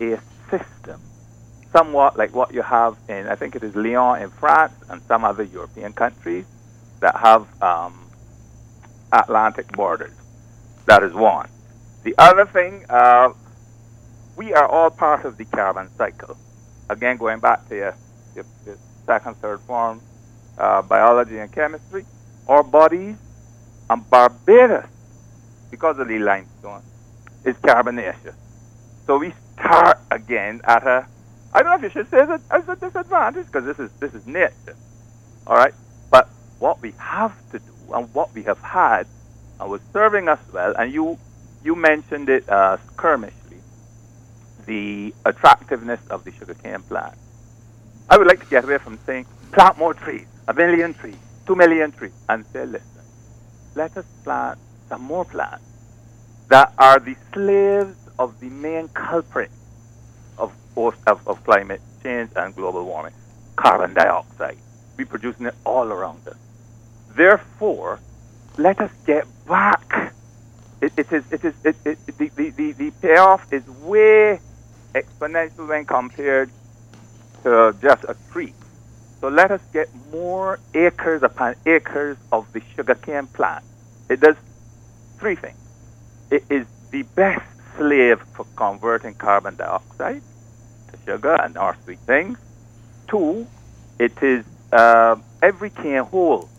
system, somewhat like what you have in, I think it is Lyon in France and some other European countries that have um, Atlantic borders. That is one. The other thing, uh, we are all part of the carbon cycle. Again, going back to your, your, your second, third form, uh, biology and chemistry, our bodies and Barbados, because of the limestone, is carbonaceous. So we start again at a, I don't know if you should say it as a disadvantage, because this is this is nature, all right? But what we have to do and what we have had and was serving us well, and you you mentioned it uh, skirmishly, the attractiveness of the sugarcane plant. I would like to get away from saying, plant more trees, a million trees, two million trees, and say, listen, let us plant some more plants that are the slaves of the main culprit of, of, of climate change and global warming, carbon dioxide. We're producing it all around us. Therefore, let us get back. It, it is, it is, it, it, the, the, the, the payoff is way exponential when compared to just a tree. So let us get more acres upon acres of the sugarcane plant. It does three things. It is the best slave for converting carbon dioxide to sugar and our sweet things. Two, it is uh, every cane hole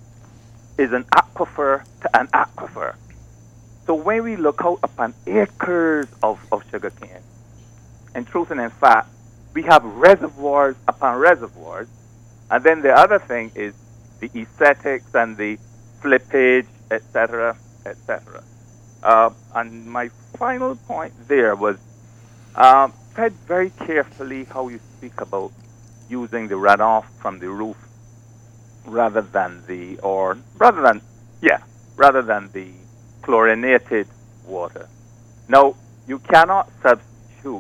is an aquifer to an aquifer. So when we look out upon acres of, of sugarcane, in truth and in fact, we have reservoirs upon reservoirs. And then the other thing is the aesthetics and the flippage, et cetera, et cetera. Uh, and my final point there was, uh, tread very carefully how you speak about using the runoff from the roof rather than the, or rather than, yeah, rather than the chlorinated water. Now, you cannot substitute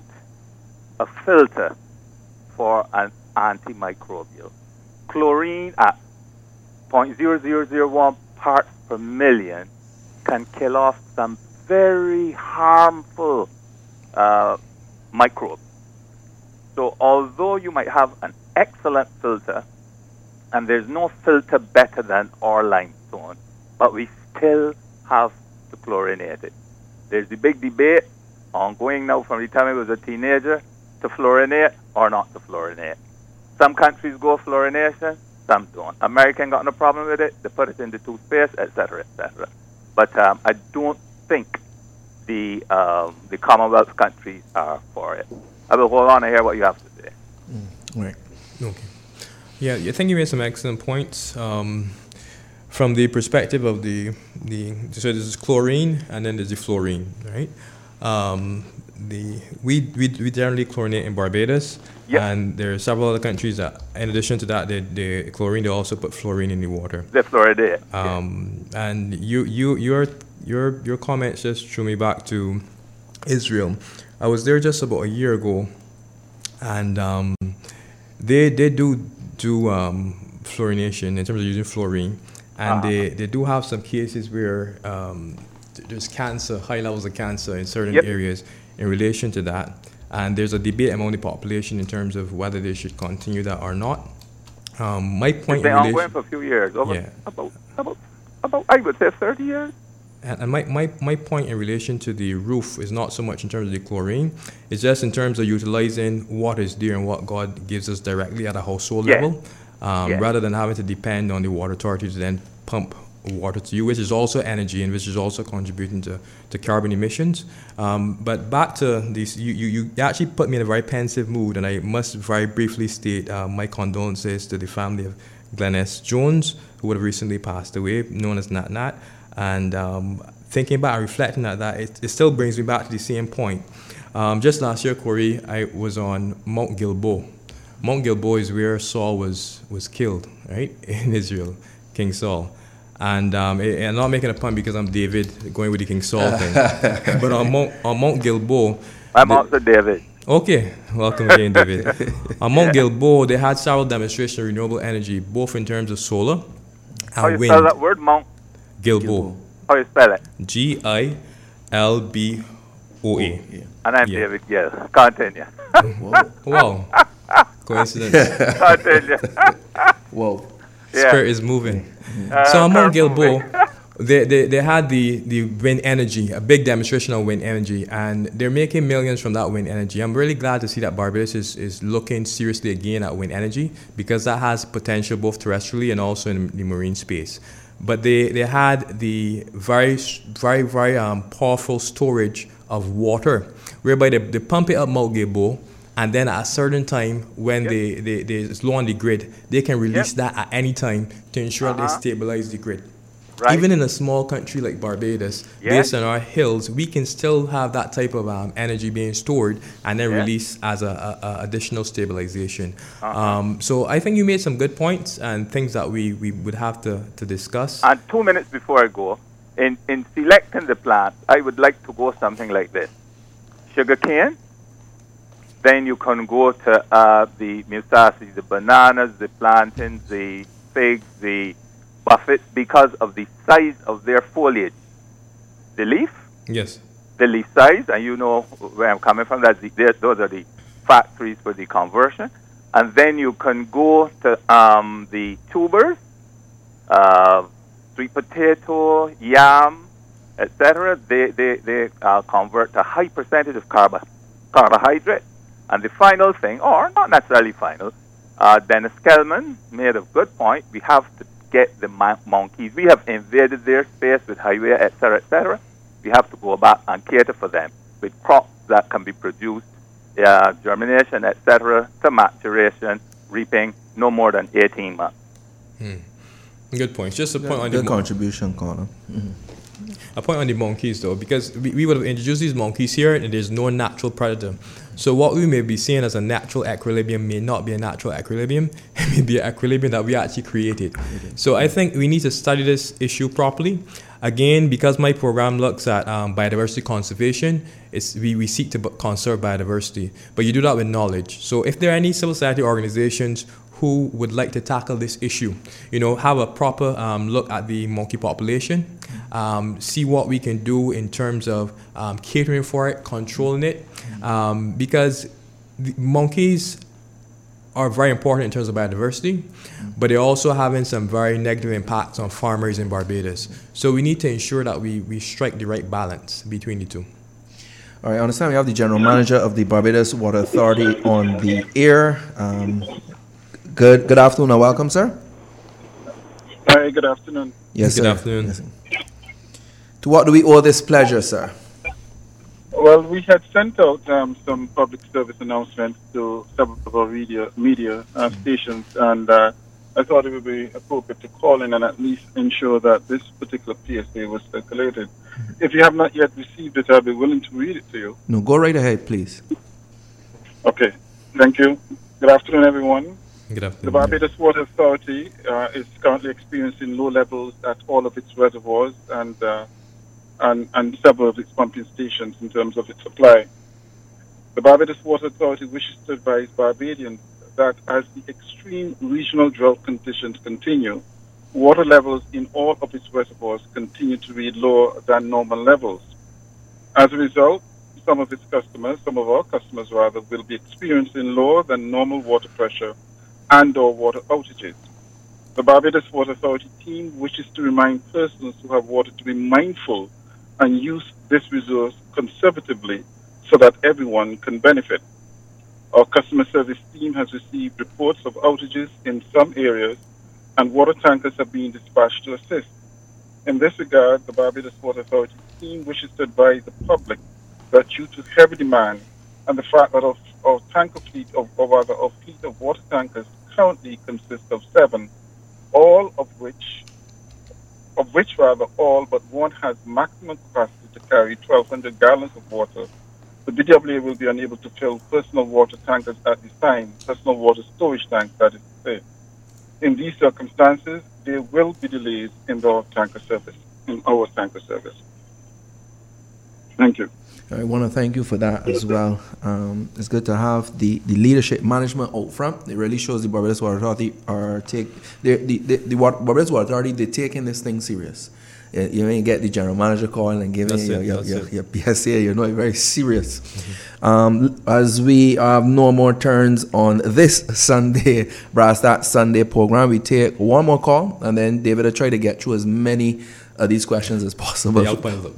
a filter for an antimicrobial. Chlorine at zero point zero zero zero one parts per million can kill off some very harmful uh, microbes. So although you might have an excellent filter, and there's no filter better than our limestone, but we still have to chlorinate it. There's the big debate ongoing now from the time I was a teenager to fluorinate or not to fluorinate. Some countries go fluorination, some don't. America ain't got no problem with it. They put it in the toothpaste, et cetera, et cetera. But um, I don't think the um, the Commonwealth countries are for it. I will hold on to hear what you have to say. Mm, right. Okay. Yeah, I think you made some excellent points. Um, from the perspective of the, the so there's chlorine and then there's the fluorine, right? Um, the we, we we generally chlorinate in Barbados, yep. And there are several other countries that, in addition to that, they, they chlorine, they also put fluorine in the water. They fluoridate. Um, yeah. And you you your your your comments just drew me back to Israel. I was there just about a year ago, and um, they they do do um, fluorination in terms of using fluorine, and uh-huh. they, they do have some cases where um, there's cancer, high levels of cancer in certain yep. areas in relation to that. And there's a debate among the population in terms of whether they should continue that or not. Um, my point it's been in relation, ongoing for a few years, over yeah. about, about, about, I would say thirty years. And, and my, my, my point in relation to the roof is not so much in terms of the chlorine, it's just in terms of utilizing what is there and what God gives us directly at a household yeah. level, um, yeah. rather than having to depend on the water authority to then pump water to you, which is also energy and which is also contributing to, to carbon emissions. Um, but back to this, you, you, you actually put me in a very pensive mood, and I must very briefly state uh, my condolences to the family of Glenn S. Jones, who would have recently passed away, known as Nat Nat. And um, thinking back and reflecting at that, it, it still brings me back to the same point. Um, just last year, Corey, I was on Mount Gilboa. Mount Gilboa is where Saul was, was killed, right, in Israel, King Saul. And um, it, I'm not making a pun because I'm David, going with the King Saul thing. But on Mount, on Mount Gilboa... I'm the, also David. Okay, welcome again, David. On Mount yeah. Gilboa, they had several demonstrations of renewable energy, both in terms of solar and How you wind. spell that word, Mount? Gilboa. How you spell it? G I L B O A. And I'm Yeah. David Gill. Continue. Wow. Coincidence. Continue. Whoa. Yeah. Spirit is moving. Uh, so I'm on Spirit moving. Gilboa. They, they, they had the, the wind energy, a big demonstration of wind energy, and they're making millions from that wind energy. I'm really glad to see that Barbados is, is looking seriously again at wind energy, because that has potential both terrestrially and also in the marine space. But they, they had the very, very, very um, powerful storage of water, whereby they, they pump it up Mount Gilboa, and then at a certain time, when Yep. they, they, they, it's low on the grid, they can release Yep. that at any time to ensure Uh-huh. they stabilize the grid. Right. Even in a small country like Barbados, Yeah. based on our hills, we can still have that type of um, energy being stored and then Yeah. released as a, a, a additional stabilization. Uh-huh. Um, so I think you made some good points and things that we, we would have to, to discuss. And two minutes before I go, in, in selecting the plant, I would like to go something like this. Sugarcane, then you can go to uh, the musashi, the bananas, the plantains, the figs, the buffets, because of the size of their foliage. The leaf, Yes. the leaf size, and you know where I'm coming from, that's the, there- those are the factories for the conversion. And then you can go to um, the tubers, uh, sweet potato, yam, et cetera. They, they, they uh, convert to high percentage of carbo- carbohydrate. And the final thing, or not necessarily final, uh, Dennis Kellman made a good point. We have to get the mon- monkeys. We have invaded their space with highway, et cetera, et cetera. We have to go back and cater for them with crops that can be produced, uh, germination, et cetera, to maturation, reaping, no more than eighteen months. Hmm. Good point. Just a point on the Good mon- contribution, Connor. Mhm. A point on the monkeys, though, because we, we would have introduced these monkeys here, and there's no natural predator. So what we may be seeing as a natural equilibrium may not be a natural equilibrium. It may be an equilibrium that we actually created. So I think we need to study this issue properly. Again, because my program looks at um, biodiversity conservation, it's, we, we seek to b- conserve biodiversity. But you do that with knowledge. So if there are any civil society organizations who would like to tackle this issue, you know, have a proper um, look at the monkey population, um, see what we can do in terms of um, catering for it, controlling it, um, because the monkeys are very important in terms of biodiversity, but they're also having some very negative impacts on farmers in Barbados. So we need to ensure that we, we strike the right balance between the two. All right, I understand we have the General Manager of the Barbados Water Authority on the air. Um, good good afternoon and welcome, sir. Hi, good afternoon. Yes, Good sir. afternoon. Yes, sir. To what do we owe this pleasure, sir? Well, we had sent out um, some public service announcements to several of our media, media uh, stations, and uh, I thought it would be appropriate to call in and at least ensure that this particular P S A was circulated. If you have not yet received it, I'll be willing to read it to you. No, go right ahead, please. Okay, thank you. Good afternoon, everyone. Good The afternoon. Barbados Water Authority uh, is currently experiencing low levels at all of its reservoirs and, uh, and and several of its pumping stations in terms of its supply. The Barbados Water Authority wishes to advise Barbadians that as the extreme regional drought conditions continue, water levels in all of its reservoirs continue to be lower than normal levels. As a result, some of its customers, some of our customers rather, will be experiencing lower than normal water pressure and or water outages. The Barbados Water Authority team wishes to remind persons who have water to be mindful and use this resource conservatively so that everyone can benefit. Our customer service team has received reports of outages in some areas, and water tankers are being dispatched to assist. In this regard, the Barbados Water Authority team wishes to advise the public that due to heavy demand and the fact that our, our tanker fleet of, or rather our fleet of water tankers currently consists of seven, all of which, of which rather all but one has maximum capacity to carry twelve hundred gallons of water. The B W A will be unable to fill personal water tankers at this time, personal water storage tanks, that is to say. In these circumstances, there will be delays in the tanker service, in our tanker service. Thank you. I want to thank you for that as well. Um, it's good to have the, the leadership management out front. It really shows the Barbados Water Authority are take the the, the, the Water, Barbados Water Authority, they're taking this thing serious. you, you ain't get the general manager calling and giving That's you it, your, that's your, it. your P S A. You know, it's very serious. Um, as we have no more turns on this Sunday, Brass That Sunday program, we take one more call, and then David will try to get through as many of these questions as possible. Yeah, I'll pile them.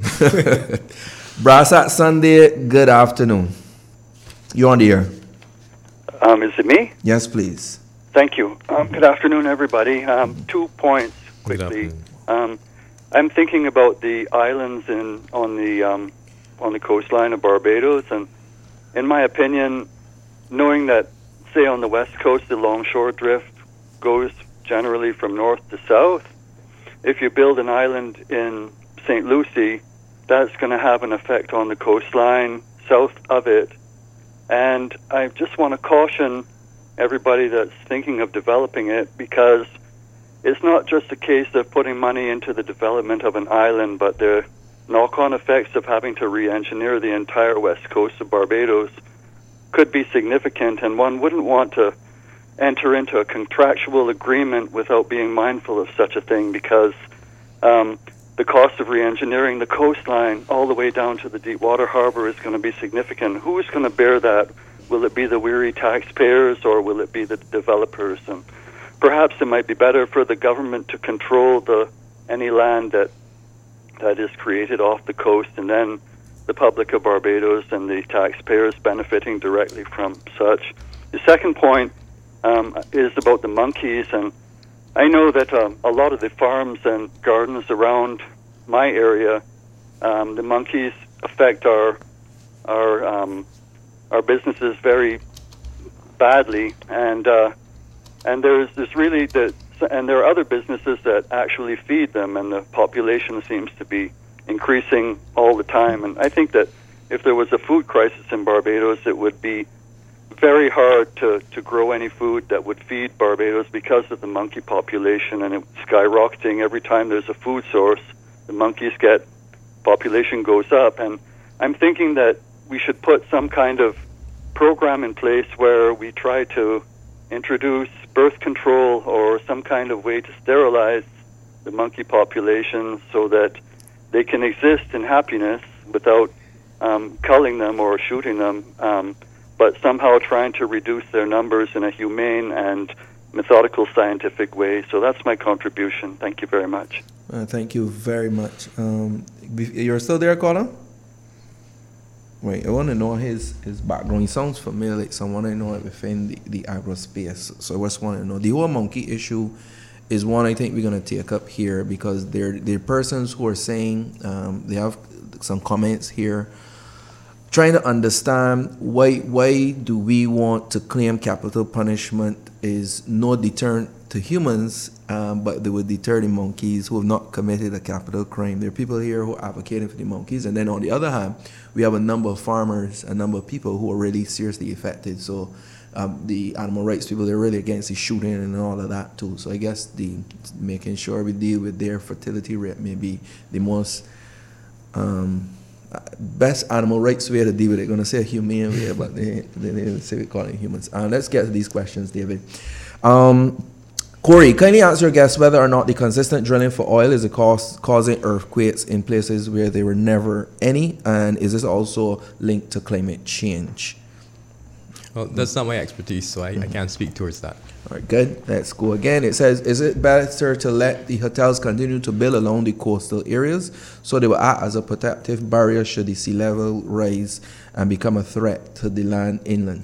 Brass That Sunday, good afternoon. You're on the air. Um, is it me? Yes, please. Thank you. Um, good afternoon, everybody. Um, two points quickly. Um, I'm thinking about the islands in on the um, on the coastline of Barbados, and in my opinion, knowing that, say, on the west coast, the longshore drift goes generally from north to south. If you build an island in Saint Lucie, that's going to have an effect on the coastline south of it. And I just want to caution everybody that's thinking of developing it, because it's not just a case of putting money into the development of an island, but the knock-on effects of having to re-engineer the entire west coast of Barbados could be significant, and one wouldn't want to enter into a contractual agreement without being mindful of such a thing, because um, the cost of re-engineering the coastline all the way down to the Deepwater Harbor is going to be significant. Who is going to bear that? Will it be the weary taxpayers, or will it be the developers? And perhaps it might be better for the government to control the any land that that is created off the coast, and then the public of Barbados and the taxpayers benefiting directly from such. The second point um, is about the monkeys, and I know that um, a lot of the farms and gardens around my area, um, the monkeys affect our our um, our businesses very badly, and uh, and there's there's really the and there are other businesses that actually feed them, and the population seems to be increasing all the time. And I think that if there was a food crisis in Barbados, it would be very hard to, to grow any food that would feed Barbados because of the monkey population, and it's skyrocketing every time there's a food source. The monkeys get, population goes up, and I'm thinking that we should put some kind of program in place where we try to introduce birth control or some kind of way to sterilize the monkey population so that they can exist in happiness without um, culling them or shooting them, um, but somehow trying to reduce their numbers in a humane and methodical scientific way. So that's my contribution. Thank you very much. Uh, thank you very much. Um, you're still there, caller? Wait, I want to know his, his background. He sounds familiar, like someone I know within the, the agro space. So I just want to know. The whole monkey issue is one I think we're going to take up here, because there there are persons who are saying, um, they have some comments here, trying to understand why why do we want to claim capital punishment is no deterrent to humans, um, but they would deter the monkeys who have not committed a capital crime. There are people here who are advocating for the monkeys, and then on the other hand, we have a number of farmers, a number of people who are really seriously affected. So um, the animal rights people, they're really against the shooting and all of that too. So I guess the making sure we deal with their fertility rate may be the most um, best animal rights way to deal with it. Going to say a humane way, but they they, they say we call it humans. Uh, let's get to these questions, David. Um, Corey, kindly answer, guess whether or not the consistent drilling for oil is a cause causing earthquakes in places where there were never any, and is this also linked to climate change? Well, that's not my expertise, so I, I can't speak towards that. All right, good. Let's go again. It says, is it better to let the hotels continue to build along the coastal areas so they will act as a protective barrier should the sea level rise and become a threat to the land inland?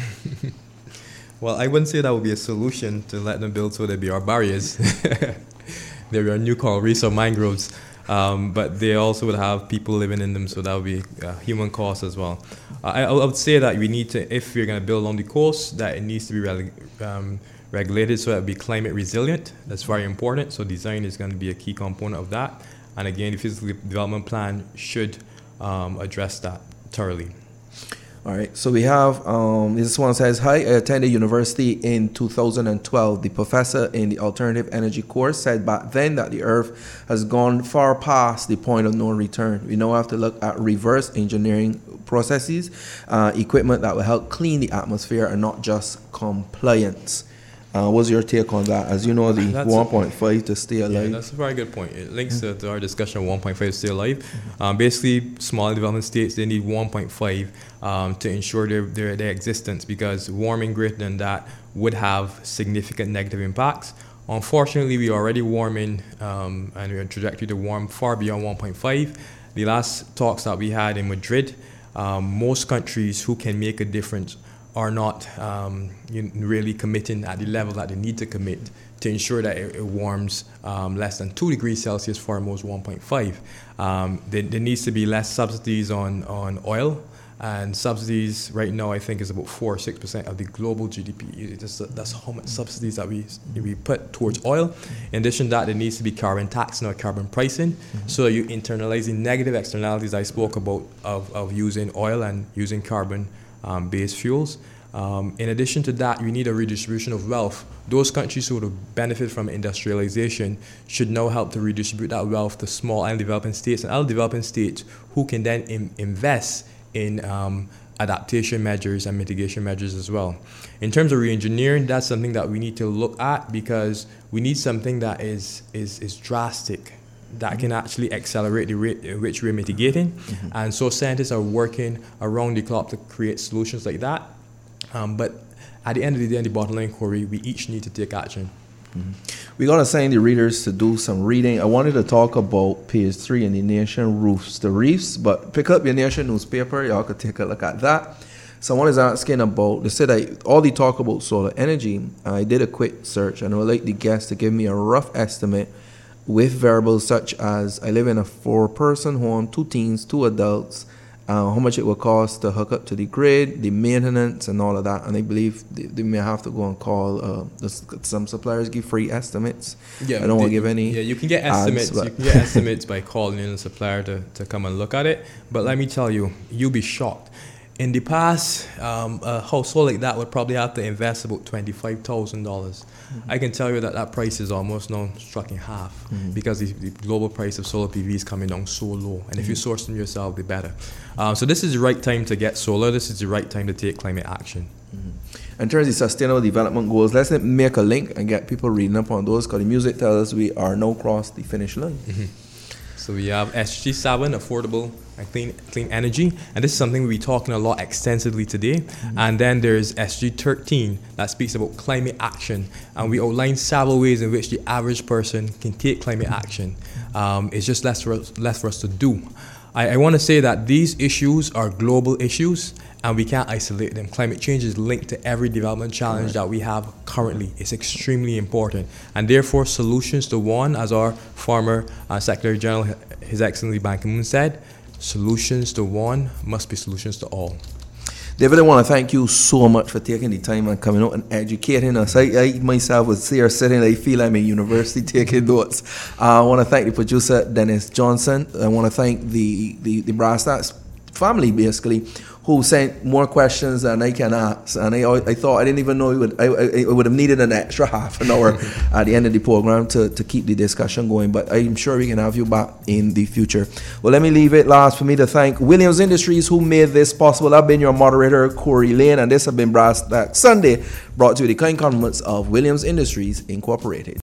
Well, I wouldn't say that would be a solution to let them build so there be our barriers. There are new coral reefs or mangroves, um, but they also would have people living in them, so that would be a human cost as well. Uh, I, I would say that we need to, if we're going to build along the coast, that it needs to be rele- um, regulated so that it be climate resilient. That's very important. So design is going to be a key component of that. And again, the physical development plan should um, address that thoroughly. All right, so we have, um, this one says, hi, I attended university in two thousand twelve. The professor in the alternative energy course said back then that the earth has gone far past the point of no return. We now have to look at reverse engineering processes, uh, equipment that will help clean the atmosphere and not just compliance. Uh, what's your take on that? As you know, the That's one point five to stay alive. Yeah, that's a very good point. It links to, to our discussion of one point five to stay alive. Um, basically, small development states, they need one point five um, to ensure their, their, their existence, because warming greater than that would have significant negative impacts. Unfortunately, we are already warming, um, and we're on trajectory to warm far beyond one point five. The last talks that we had in Madrid, um, most countries who can make a difference are not um, you know, really committing at the level that they need to commit to ensure that it, it warms um, less than two degrees Celsius for most one point five. Um, there, there needs to be less subsidies on, on oil, and subsidies right now I think is about four or six percent of the global G D P. It's just, that's how much subsidies that we we put towards oil. In addition to that, there needs to be carbon tax, not carbon pricing, mm-hmm. so that you internalize the negative externalities I spoke about of, of using oil and using carbon Um, based fuels. Um, in addition to that, you need a redistribution of wealth. Those countries who would benefit from industrialization should now help to redistribute that wealth to small and developing states, and other developing states who can then im- invest in um, adaptation measures and mitigation measures as well. In terms of reengineering, that's something that we need to look at, because we need something that is is, is drastic, that can actually accelerate the rate at which we're mitigating. Mm-hmm. And so scientists are working around the clock to create solutions like that. Um, but at the end of the day, in the bottom line, Corey, we each need to take action. Mm-hmm. We're going to assign the readers to do some reading. I wanted to talk about page three in the Nation Roofs to Reefs, but pick up your Nation newspaper. Y'all could take a look at that. Someone is asking about, they said I, all they talk about solar energy. I did a quick search, and I would like the guests to give me a rough estimate with variables such as I live in a four-person home, two teens, two adults, uh, how much it will cost to hook up to the grid, the maintenance, and all of that. And I believe they, they may have to go and call. Uh, some suppliers give free estimates. Yeah, I don't want to give any. Yeah, you can get estimates. Ads, you can get estimates by calling in a supplier to, to come and look at it. But let me tell you, you'll be shocked. In the past, um, a household like that would probably have to invest about twenty-five thousand dollars. Mm-hmm. I can tell you that that price is almost now struck in half, mm-hmm. because the, the global price of solar P V is coming down so low. And mm-hmm. if you source them yourself, the better. Um, so this is the right time to get solar. This is the right time to take climate action. Mm-hmm. In terms of sustainable development goals, let's make a link and get people reading up on those, because the music tells us we are now crossed the finish line. Mm-hmm. So we have S G seven, affordable and clean clean energy, and this is something we'll be talking a lot extensively today. Mm-hmm. And then there's S G thirteen that speaks about climate action, and we outline several ways in which the average person can take climate action. Um, it's just less for us, less for us to do. I, I want to say that these issues are global issues, and we can't isolate them. Climate change is linked to every development challenge right. that we have currently. It's extremely important. And therefore, solutions to one, as our former uh, Secretary General, His Excellency Ban Ki-moon said, solutions to one must be solutions to all. David, I want to thank you so much for taking the time and coming out and educating us. I, I myself was here sitting, I feel I'm in university taking notes. Uh, I want to thank the producer, Dennis Johnson. I want to thank the, the, the Brass Stacks family, basically, who sent more questions than I can ask. And I, I thought, I didn't even know it would, I, I, I would have needed an extra half an hour at the end of the program to, to keep the discussion going. But I'm sure we can have you back in the future. Well, let me leave it last for me to thank Williams Industries, who made this possible. I've been your moderator, Corey Lane, and this has been Brass Stacks Sunday, brought to you with the kind compliments of Williams Industries Incorporated.